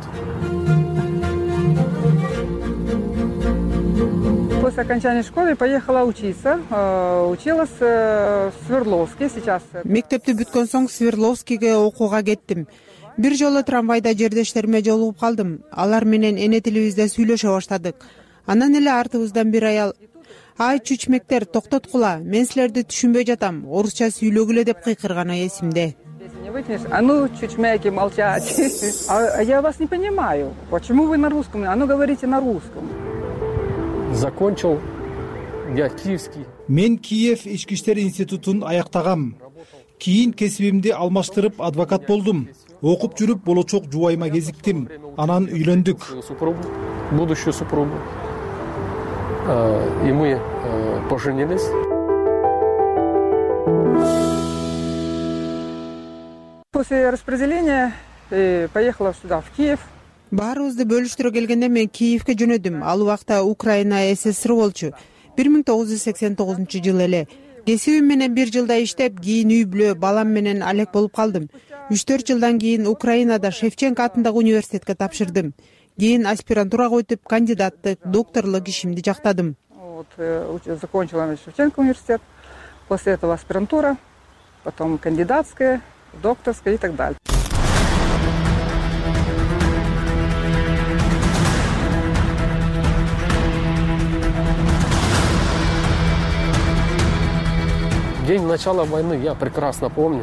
После окончания школы поехала учиться. Училась в Свердловске сейчас. Мектепти бүткөн соң Свердловскийге окууга кеттим. Бир жолу трамвайда жердештериме жолугуп калдым. Алар менен эне тилибизде сүйлөшө баштадык. Анан эле артыбыздан бир аял: "Ай чүчмектер, токтоткула, мен силерди түшүнбөй жатам, орусча сүйлөгүлө" деп кыйкырганы эсимде. Не вытянешь? А ну, чучмеки, молчать. А я вас не понимаю. Почему вы на русском? А ну, говорите на русском. Закончил я Киевский. Мен Киев ички иштер институтун аяктагам. Кийин кесибимди алмаштырып адвокат болдум. Окуп жүрүп болочок жубайыма кезиктим. Анан үйлөндүк. будущую супругу. И мы поженились. После распределения поехала сюда, в Киев. Баарыбызды бөлүштүрө келгенде мен Киевке жөнөдүм. Ал убакта Украина СССР болчу. 1989 жылы эле. Кесибим менен 1 жылда иштеп, кийин үй бүлө, балам менен алек болуп калдым. 3-4 жылдан кийин Украинада Шевченко атындагы университетке тапшырдым. Кийин аспирантурага өтүп, кандидаттык, докторлук ишимди жактадым. Закончила Шевченко университет, после этого аспирантура, потом кандидатская, докторская и так далее. День начала войны я прекрасно помню.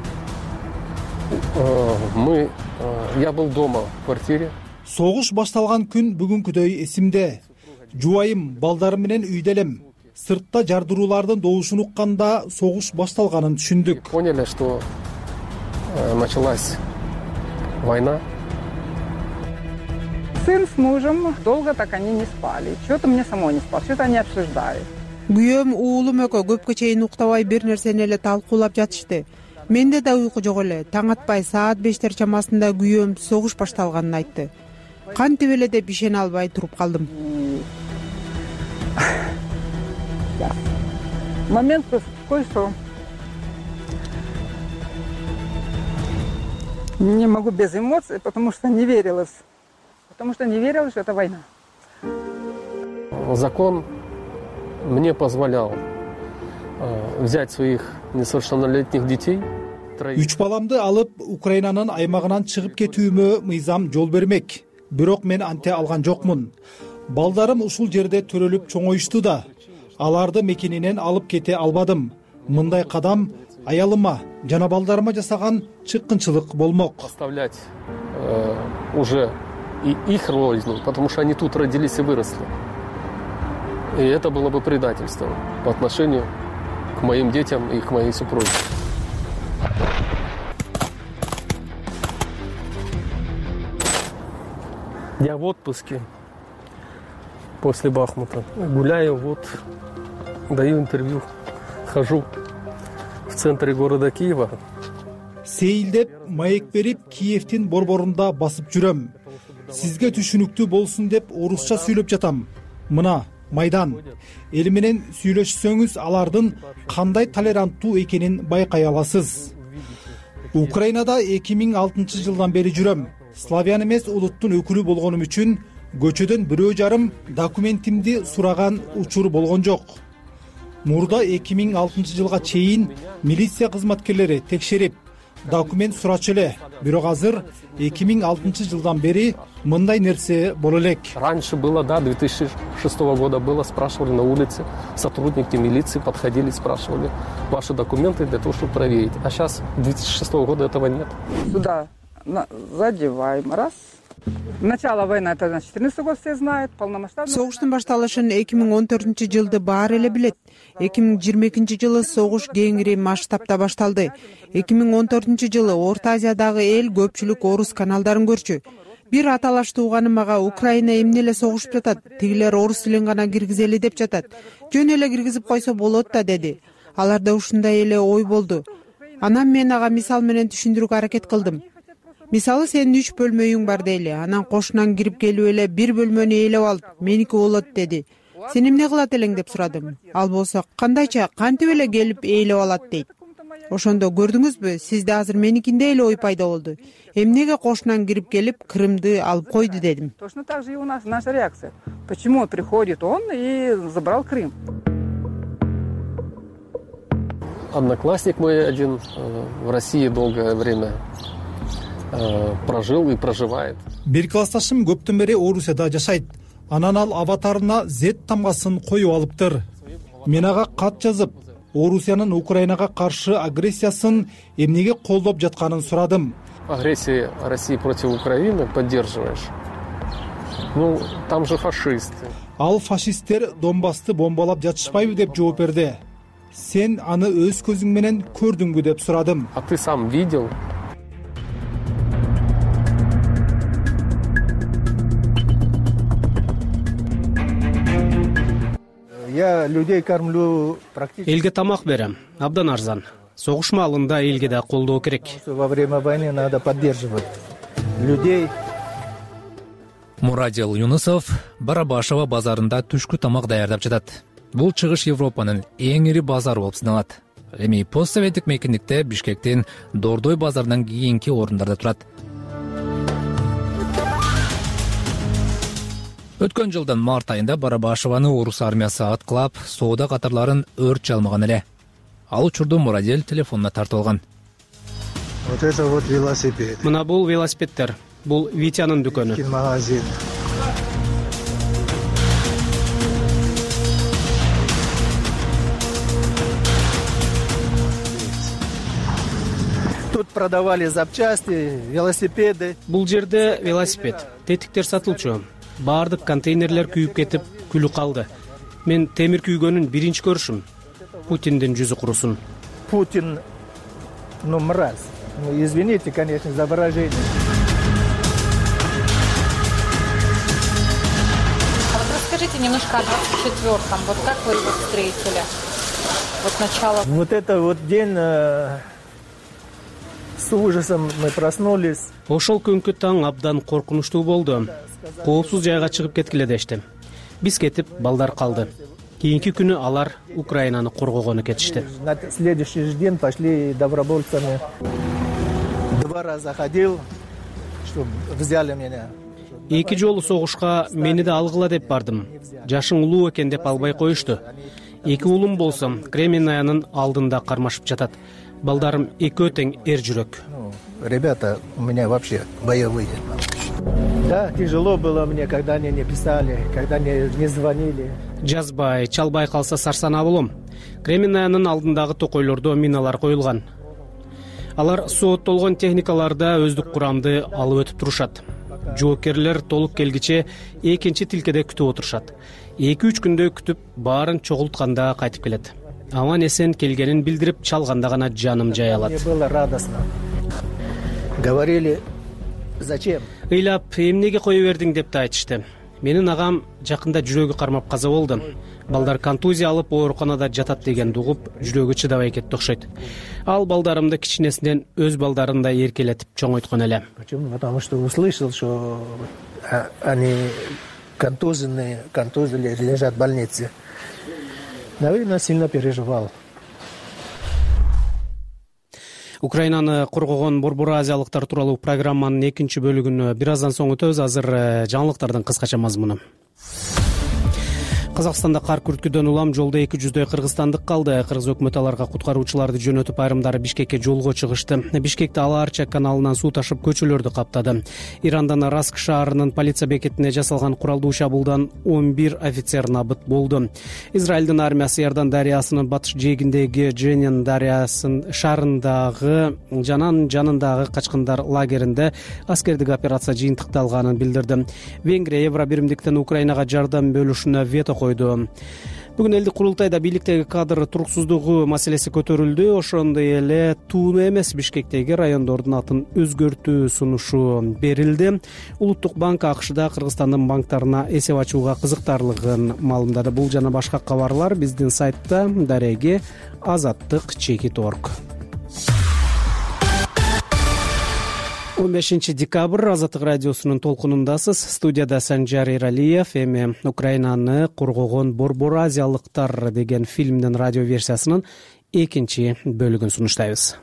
Я был дома в квартире. Согуш башталган күн бүгүнкүдөй эсимде. Жубайым, балдарым менен үйдө элем. Сыртта жардыруулардын добушун укканда согуш башталганын түшүндүк. Поняли, что началась война. Сын с мужем долго так они не спали. Что-то мне самой не спалось, что-то они обсуждали. Күйөөм, уулум экөө көпкө чейин уктабай бир нерсени эле талкуулап жатышты. Менде да уйку жок эле. Таң атпай саат 5 чамасында күйөөм согуш башталганын айтты. Кантип эле деп ишене албай туруп калдым. Момент такой, что не могу без эмоций, потому что не верилось. Потому что не верила, что это война. Закон мне позволял взять своих несовершеннолетних детей. 3 баламды алып, Украинанын аймагынан чыгып кетүүмө мыйзам жол бермек. Бирок мен анте алган жокмун. Балдарым ушул жерде төрөлүп чоңоюшту да. Аларды мекенинен алып кете албадым. Мындай кадам аялыма жана балдарыма жасаган чыккынчылык болмок. Оставлять уже и их родину, потому что они тут родились и выросли. И это было бы предательством по отношению к моим детям и к моей супруге. Я в отпуске после Бахмута. Гуляю, вот, даю интервью, хожу в центре города Киева. Сейилдеп, маек берип, Киевтин борборунда басып жүрөм. Сизге түшүнүктүү болсун деп орусча сүйлөп жатам. Мына Майдан. Эл менен сүйлөшсөңүз, алардын кандай толеранттуу экенин байкай аласыз. Украинада 2006 жылдан бери жүрөм. Славян эмес улуттун өкүлү болгонум үчүн көчөдөн 1,5 документимди сураган учур болгон жок. Мурда 2006 жылга чейин милиция кызматкерлери текшерип, документ сурачу эле. Бирок азыр 2006 жылдан бери мындай нерсе боло элек. Раньше было, да, 2006 года было, спрашивали на улице, сотрудники милиции подходили, спрашивали ваши документы для того, чтобы проверить. А сейчас, 2006 года, этого нет. Сюда задеваем, раз. Начало войны, это 2014 год, все знают, полномасштабный. Согуштун башталышын 2014 жылды баар эле билет. 2022 жылы согуш кеңири масштабта башталды. 2014 жылы Орто Азиядагы эл көпчүлүк орус каналдарын көрчү. Бир аталаш тууганым мага Украина эмне эле согушуп жатат, тигилер орус тилин гана киргизели деп жатат. Жөн эле киргизип койсо болот да деди. Аларда ушундай эле ой болду. Анан мен ага мисал менен түшүндүрүүгө аракет кылдым. Мисалы, сенин 3 бөлмө үйүң бар дейли. Анан кошунан кирип келип эле бир бөлмөнү ээлеп алып, меники болот деди. Сен эмне кылат элең деп сурадым. Ал болсо, кандайча, кантип эле келип ээлеп алат дейт. Ошондо көрдүңүзбү, сизде азыр меникинде эле ой пайда болду. Эмнеге кошунан кирип келип Крымды алып койду дедим. Точно так же и у нас наша реакция. Почему приходит он и забрал Крым? Одноклассник мой один в России долгое время прожил и проживает. Бир классташым көптөн бери Орусияда жашайт. Анан ал аватарына Z тамгасын коюп алыптыр. Мен ага кат жазып, Орусиянын Украинага каршы агрессиясын эмнеге колдоп жатканын сурадым. Агрессия России против Украины поддерживаешь? Ну, там же фашисты. Ал фашисттер Донбассты бомбалап жатышпайбы деп жооп берди. Сен аны өз көзүң менен көрдүңбү деп сурадым. А ты сам видел? Я людей кормлю практически. Элге тамак берем, абдан арзан. Согуш маалында элге да колдоо керек. Во время войны надо поддерживать людей. Мурадил Юнусов Барабашева базарында түшкү тамак даярдап жатат. Бул чыгыш Европанын эң ири базары болуп саналат. Эми постсоветтик мейкиндикте Бишкектин Дордой базарынан кийинки орундарда турат. Өткөн жылдын март айында Барабашеваны орус армиясы аткылап, соода катарларын өрт жалмаган эле. Ал учурда Мурадил телефонуна тартып алган. Вот это вот велосипед. Мына бул велосипедтер. Бул Витянын дүкөнү. Магазин. Тут продавали запчасти, велосипеды. Бул жерде велосипед, тетиктер сатылчу. Баардык контейнерлер күйүп кетип, күлү калды. Мен темир күйгөнүн биринчи көрүшүм. Путиндин жүзү курусун. Путин, мразь. Извините, конечно, за выражение. А вот расскажите немножко о 24-м. Вот как вы его встретили? Вот начало. Вот это вот день с ужасом мы проснулись. Ошол күнкү таң абдан коркунучтуу болду. Коопсуз жайга чыгып кеткиле дешти. Биз кетип, балдар калды. Кийинки күнү алар Украинаны коргогону кетишти. На следующий день пошли добровольцами. 2 раза ходил, чтобы взяли меня. 2 жолу согушка мени да алгыла деп бардым. Жашың улуу экен деп албай коюшту. 2 уулум болсо Кременнаянын алдында кармашып жатат. Балдарым экөө тең эр жүрөк. Ребята у меня вообще боевые. Да, тяжело было мне, когда они не писали, когда не звонили. Жазбай, чалбай калса сарсана болом. Кременнаянын алдындагы токойлордо миналар коюлган. Алар сооттолгон техникаларда өздүк курамды алып өтүп турушат. Жоокерлер толук келгиче экинчи тилкеде күтүп отурушат. 2-3 күндө күтүп, баарын чогултканда кайтып келет. Аман эсен келгенин билдирип, чалганда гана жаным жай алат. Мне было радостно. Говорили, зачем? Ыйлап, эмнеге кое бердиң деп да айтышты. Менин агам жакында жүрөгү кармап каза болду. Балдар контузия алып ооруканада жатат дегенди угуп, жүрөгү чыдабай кетти окшойт. Ал балдарымды кичинесинен өз балдарындай эркелетип чоңойткон эле. Почему? Потому что услышал, что они контузили, лежат в больнице. Наверное, сильно переживал. Украинаны коргогон борбор азиялыктар тууралуу программанын экинчи бөлүгүнө бир аздан соң өтөбүз. Азыр жаңылыктардын кыскача мазмуну. Казакстанда кар күрткүдөн улам жолдо 200дөй кыргызстандык калды. Кыргыз өкмөтү аларга куткаруучуларды жөнөтүп, айрымдары Бишкекке жолго чыгышты. Бишкекте Ала-Арча каналынан суу ташып көчөлөрдү каптады. Ирандан Раск шаарынын полиция бекетине жасалган куралдуу чабуулдан 11 офицер набыт болду. Израилдин армиясы Иордан дарыясынын батыш жээгиндеги Дженин дарыясын шаарындагы жанындагы качкындар лагеринде аскердик операция жыйынтыкталганын билдирди. Венгрия Евро биримдиктен Украинага жардам бөлүшүнө вето койду. Бүгүн элдик курултайда бийликтеги кадр туруксуздугу маселеси көтөрүлдү. Ошондой эле Тууну эмес Бишкектеги райондордун атын өзгөртүү сунушу берилди. Улуттук банк АКШда Кыргызстандын банктарына эсеп ачууга кызыктарлыгын маалымдады. Бул жана башка кабарлар биздин сайтта дареги azаттык.org. 15 декабрь Азаттык радиосунун толкунундасыз. Студияда Санжар Эралиев. Эми Украинаны коргогон борбор азиялыктар деген фильмдин радио версиясынын экинчи бөлүгүн сунуштайбыз.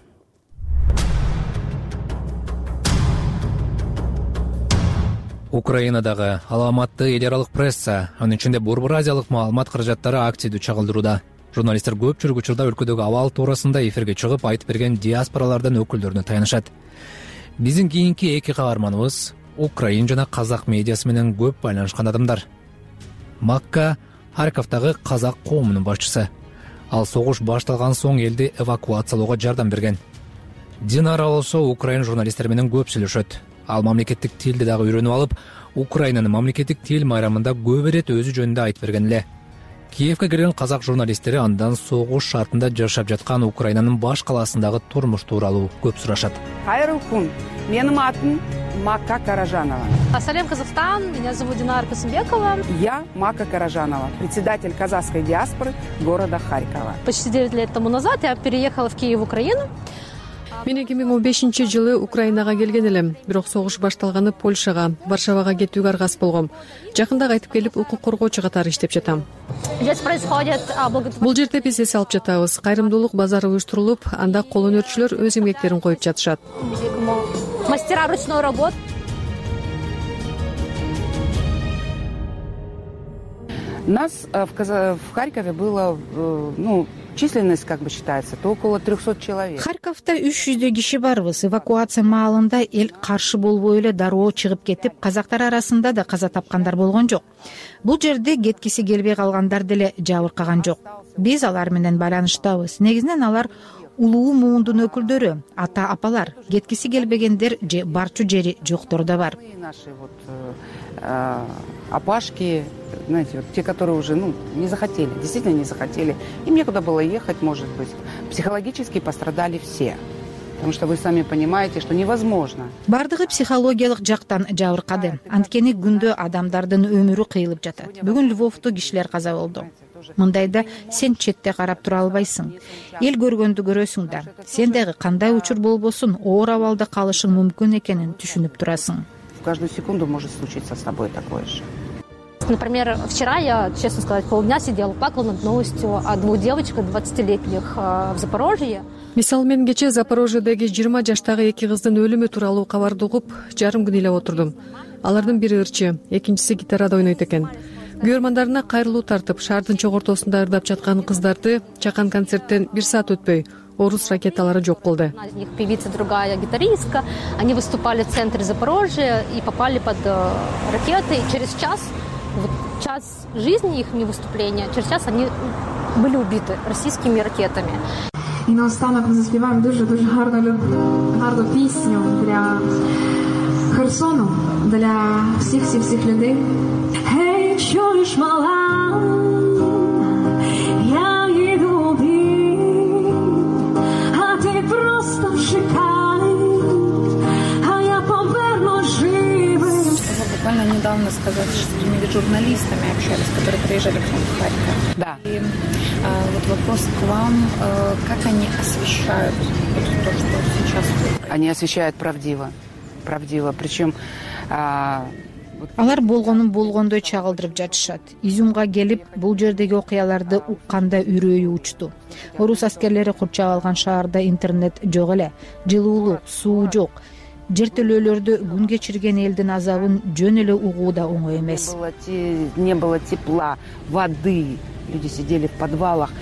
Украинадагы аламаттуу эл аралык пресса, анын ичинде борбор азиялык маалымат каражаттары активдүү чагылдырууда. Журналисттер көпчүлүк учурда өлкөдөгү абал туурасында эфирге чыгып айтып берген диаспоралардын өкүлдөрүнө таянышат. Биздин кийинки эки каарманыбыз украин жана казак медиасы менен көп байланышкан адамдар. Макка Харьковдагы казак коомунун башчысы. Ал согуш башталган соң элди эвакуациялоого жардам берген. Динара болсо украин журналисттери менен көп сүйлөшөт. Ал мамлекеттик тилди дагы үйрөнүп алып, Украинанын мамлекеттик тил майрамында көп ирет өзү жөнүндө айтып берген эле. Киевге келген казак журналисттери андан согуш шартында жашап жаткан Украинанын баш калаасындагы турмуш тууралуу көп сурашат. Кайрылуу күн. Менин атым Мака Каражанова. Салем, Казахстан. Меня зовут Динара Касымбекова. Я Мака Каражанова, председатель казахской диаспоры города Харькова. Почти 9 лет тому назад я переехала в Киев, Украину. Мен 2015-жылы Украинага келген элем. Бирок согуш башталганы Польшага, Варшавага кетүүгө аргас болгом. Жакында кайтып келип, укук коргоочу катары иштеп жатам. Бул жерде биз эс алып жатабыз. Кайрымдуулук базары уюштурулуп, анда кол өнөрчүлөр өз эмгектерин коюп жатышат. Мастера ручной работы. Нас в Харькове было, численность, считается, то около 300 человек. Харьковда 300 киши барбыз. Эвакуация маалында эл каршы болбой эле дароо чыгып кетип, казактар арасында да каза тапкандар болгон жок. Бул жерде кеткиси келбей калгандар деле жабыркаган жок. Биз алар менен байланыштабыз. Негизинен алар улуу муундун өкүлдөрү, ата-апалар, кеткиси келбегендер же барчу жери жоктор да бар. Наши опашки, знаете, те, которые уже не захотели, действительно не захотели. Им некуда было ехать, может быть. Психологически пострадали все. Потому что вы сами понимаете, что невозможно. Бардыгы психологиялык жактан жабыркады. Анткени күндө адамдардын өмүрү кыйылып жатат. Бүгүн Львовдо кишилер каза болду. Мындайда сен четте карап тура албайсың. Эл көргөндү көрөсүң да. Сен дагы кандай учур болбосун, оор абалда калышың мүмкүн экенин түшүнүп турасың. В каждую секунду может случиться с тобой такое же. Например, вчера я, честно сказать, полдня сидела, плакала над новостью о 2 девочках 20-летних в Запорожье. Мисалы мен кече Запорожьедеги 20 жаштагы 2 кыздын өлүмү тууралуу кабарды угуп, жарым күн элеп отурдум. Алардын бири ырчы, экинчиси гитарада ойнойт экен. Күйөрмандарына кайрылуу тартып, шаардын чогортосунда ырдап жаткан кыздарды чакан концерттен 1 саат өтпөй орус ракеталары жок кылды. Одна из них певица, другая гитаристка. Они выступали в центре Запорожья и попали под ракеты. И через час, час жизни их выступления, через час они были убиты российскими ракетами. І наостанок ми заспіваємо дуже гарну пісню для Херсону, для всіх людей. Гей, чуєш, мала, я їду в Львів, а ти просто чекай, а я поверну живим. Буквально недавно сказали, что с другими журналистами общались, которые приезжали к нам в Харьков. Да. И вот вопрос к вам, как они освещают то, что сейчас... Они освещают правдиво. Причем... Алар болгонун болгондой чагылдырып жатышат. Изюмга келип, бул жердеги окуяларды укканда үрөйү учту. Орус аскерлери курчап алган шаарда интернет жок эле, жылуулук, суу жок. Жертөлөлөрдө күн кечирген элдин азабын жөн эле угуу да оңой эмес. Не было тепла, воды. Люди сидели в подвалах.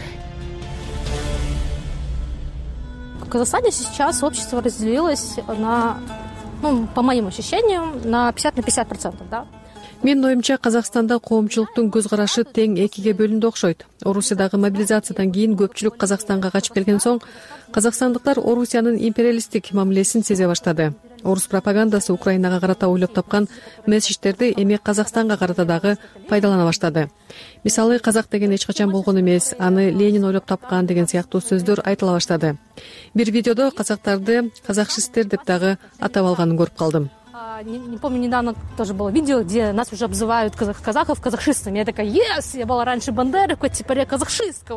В Казахстане сейчас общество разделилось на, по моим ощущениям, на 50%, да? Менин оюмча, Казакстанда коомчулуктун көз карашы тең экиге бөлүндү окшойт. Орусиядагы мобилизациядан кийин көпчүлүк Казакстанга качып келген соң, казакстандыктар Орусиянын империалисттик мамилесин сезе баштады. Орус пропагандасы Украинага карата ойлоп тапкан месседждерди эми Казакстанга карата дагы пайдалана баштады. Мисалы, казак деген эч качан болгон эмес, аны Ленин ойлоп тапкан деген сыяктуу сөздөр айтыла баштады. Бир видеодо казактарды казакшисттер деп дагы атап алганын көрүп калдым. Не помню, недавно тоже было видео, где нас уже обзывают казахов казахшистами. Я такая, я была раньше бандеровка, теперь я казахшистка.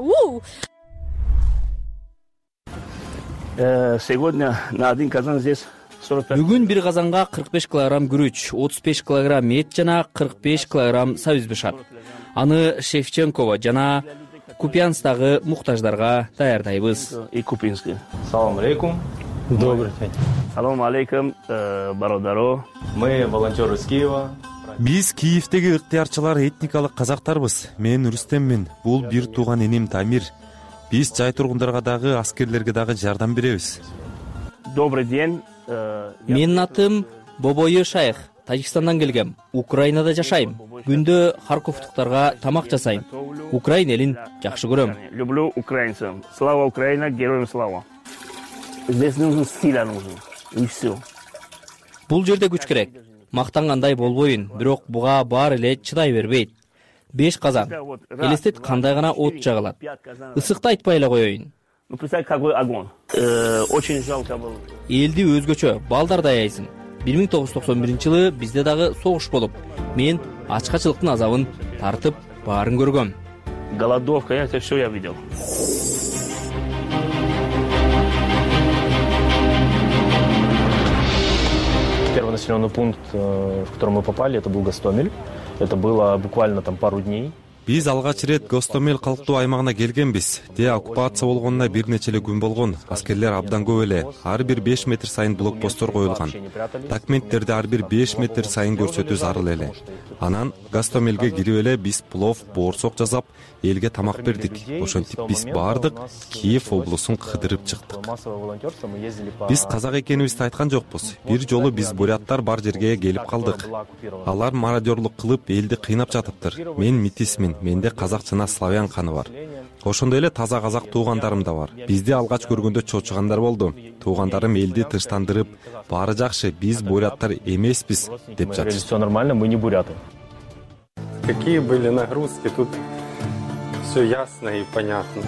Сегодня на 1 казан здесь 45. Бүгүн бир казанга 45 килограмм күрүч, 35 килограмм эт жана 45 килограмм сабиз бышат. Аны Шевченкова жана Купянстагы муктаждарга даярдайбыз. И Купинский. Салам алейкум. Добрый день. Салам алейкум, бародаро. Мы волонтеры из Киева. Биз Киевдеги ыктыярчылар этникалык казактарбыз. Мен Рүстеммин. Бул бир тууган энем Тамир. Биз жай тургундарга дагы, аскерлерге дагы жардам беребиз. Добрый день. Менин атым Бобойы Шайх. Тажикстандан келгем. Украинада жашайм. Күндө харковтуктарга тамак жасайм. Украин элин жакшы көрөм. Люблю украинцев. Слава Украина, героям слава. Здесь нужна сила, и все. Бул жерде күч керек. Мактангандай болбойын, бирок буга баары эле чыдай бербейт. 5 казан. Элестет кандай гана от жагылат. Ысыкты айтпай эле коеюн. Ну, представь, какой огонь. Очень жалко было. Элди өзгөчө балдар даяйсың. 1991-жылы бизде дагы согуш болуп, мен ачкачылыктын азабын тартып баарын көргөм. Голодовка, это все я видел. Первый населенный пункт, в который мы попали, это был Гостомель. Это было буквально там пару дней. Биз алгач ирет Гостомель калктуу аймагына келгенбиз. Оккупация болгонуна бир нече эле күн болгон. Аскерлер абдан көп эле. Ар бир 5 метр сайын блокпосттор коюлган. Документтерди ар бир 5 метр сайын көрсөтүү зарыл эле. Анан Гостомельге кирип эле биз плов, боорсок жасап, элге тамак бердик. Ошентип биз баардык Киев облусун кыдырып чыктык. Биз казак экенибизди айткан жокпуз. Бир жолу биз буряттар бар жерге келип калдык. Алар мародёрлук кылып элди кыйнап жатыптыр. Мен метисмин. Менде казак жана славян каны бар. Ошондой эле таза казак туугандарым да бар. Бизди алгач көргөндө чочугандар болду. Туугандарым элди тынчтандырып, баары жакшы, биз буряттар эмеспиз деп жатышты. Все нормально, мы не буряты. Какие были нагрузки? Тут все ясно и понятно.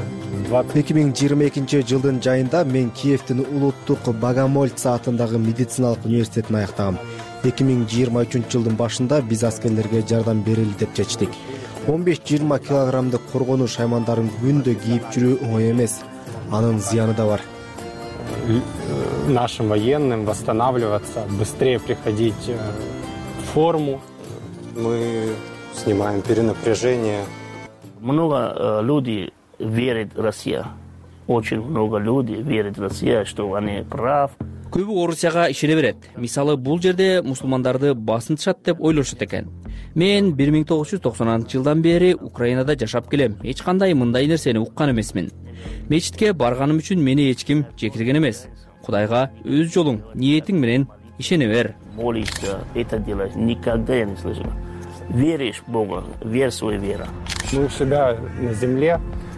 2022 жайында мен Киевдин улуттук Богомольцы атындагы медициналык университетин аяктагам. 2023 жылдын башында биз аскерлерге жардам берели деп чечтик. 15-20 килограммдык коргонуш аймандарын күндө кийип жүрүү оңой эмес. Анын зыяны да бар. Нашим военным восстанавливаться, быстрее приходить в форму. Мы снимаем перенапряжение. Много людей верит в Россию. Очень много людей верит в Россию, что они прав. Көбү Орусияга ишене берет. Мисалы, бул жерде мусулмандарды басынтышат деп ойлошот экен. Мен 1990-жылдан бери Украинада жашап келем. Эч кандай мындай нерсени уккан эмесмин. Мечитке барганым үчүн мени эч ким жекирген эмес. Кудайга өз жолуң, ниетиң менен ишене бер. Молишься, это делаешь. Никогда я не слышал. Веришь в Бога, верь в свою веру. Мы у себя на земле,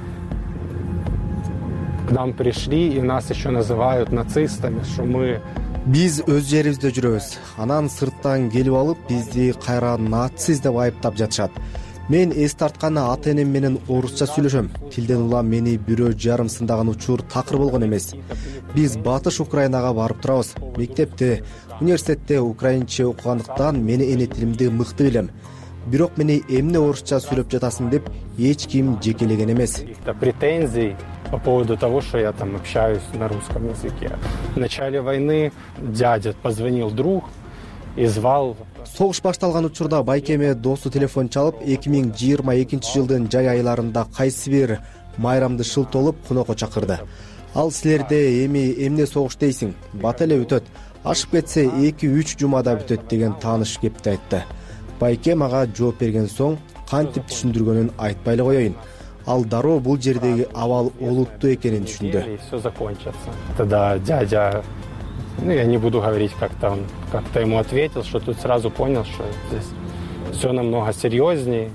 к нам пришли и нас еще называют нацистами, что мы... Биз өз жерибизде жүрөбүз. Анан сырттан келип алып, бизди кайра нацист деп айыптап жатышат. Мен эс тартканы ата-энем менен орусча сүйлөшөм. Тилден улам мени бирөө жарым сындаган учур такыр болгон эмес. Биз Батыш Украинага барып турабыз. Мектепте, университетте украинче окугандыктан мен эне тилимди мыкты билем. Бирок мени эмне орусча сүйлөп жатасың деп эч ким жекелеген эмес. Претензий по поводу того, что я там общаюсь на русском языке. В начале войны дядя позвонил друг и звал. Согуш башталган учурда байкеме досу телефон чалып, 2022 жылдын жай айларында кайсы бир майрамды шылтолуп конокко чакырды. Ал силерде эмне согуш дейсиң? Бат эле бүтөт. Ашып кетсе 2-3 жумада бүтөт деген тааныш кепти айтты. Байке мага жооп берген соң кантип түшүндүргөнүн айтпай эле коеюн. Ал дароо бул жердеги абал олуттуу экенин түшүндү. Все закончится. Тогда дядя, я не буду говорить, как-то ему ответил, что тут сразу понял, что здесь все намного серьезнее.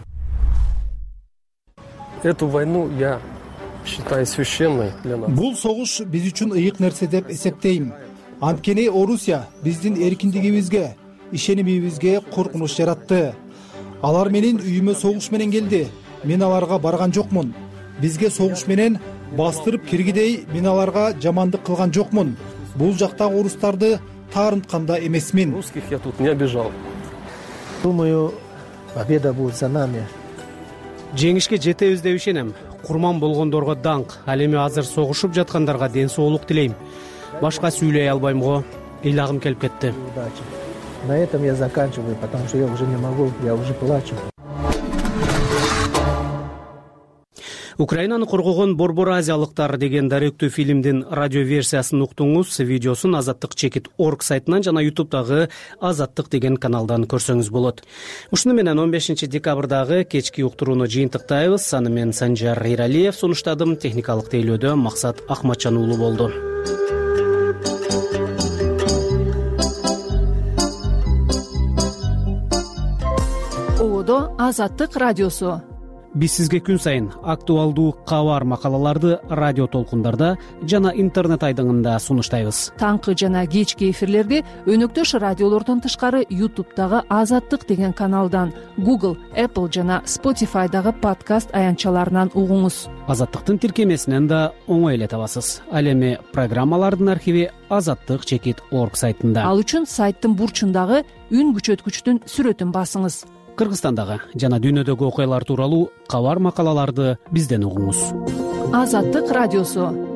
Эту войну я считаю священной для нас. Бул согуш биз үчүн ыйык нерсе деп эсептейм. Анткени Орусия биздин эркиндигибизге, ишенимибизге коркунуч жаратты. Алар менин үйүмө согуш менен келди. Мен аларга барган жокмун. Бизге согуш менен бастырып киргидей мен аларга жамандык кылган жокмун. Бул жактагы орустарды таарынтканда эмесмин. Русских я тут не обижал. Думаю, победа будет за нами. Жеңишке жетебиз деп ишенем. Курман болгондорго даңк, ал эми азыр согушуп жаткандарга ден соолук тилейм. Башка сүйлөй албайм го. Ыйлагым келип кетти. На этом я заканчиваю, потому что я уже не могу, я уже плачу. Украинаны коргогон борбор азиялыктар деген даректүү фильмдин радио версиясын уктуңуз. Видеосун azattik.org сайтынан жана YouTube'дагы Азаттык деген каналдан көрсөңүз болот. Ушуну менен 15 декабрдагы кечки уктурууну жыйынтыктайбыз. Аны мен Санжар Иралиев сунуштадым. Техникалык тейлөөдө Максат Ахматжан уулу болду. Одо Азаттык радиосу. биз сизге күн сайын актуалдуу кабар макалаларды радио толкундарда жана интернет айдыңында сунуштайбыз. Таңкы жана кечки эфирлерди өнөктөш радиолордон тышкары YouTube'дагы Азаттык деген каналдан, Google, Apple жана Spotify'дагы подкаст аянтчаларынан угуңуз. Азаттыктын тиркемесинен да оңой эле табасыз. Ал эми программалардын архиви azattik.org сайтында. Ал үчүн сайттын бурчундагы үн күчөткүчтүн сүрөтүн басыңыз. Кыргызстандагы жана дүйнөдөгү окуялар тууралуу кабар макалаларды бизден угуңуз. Азаттык радиосу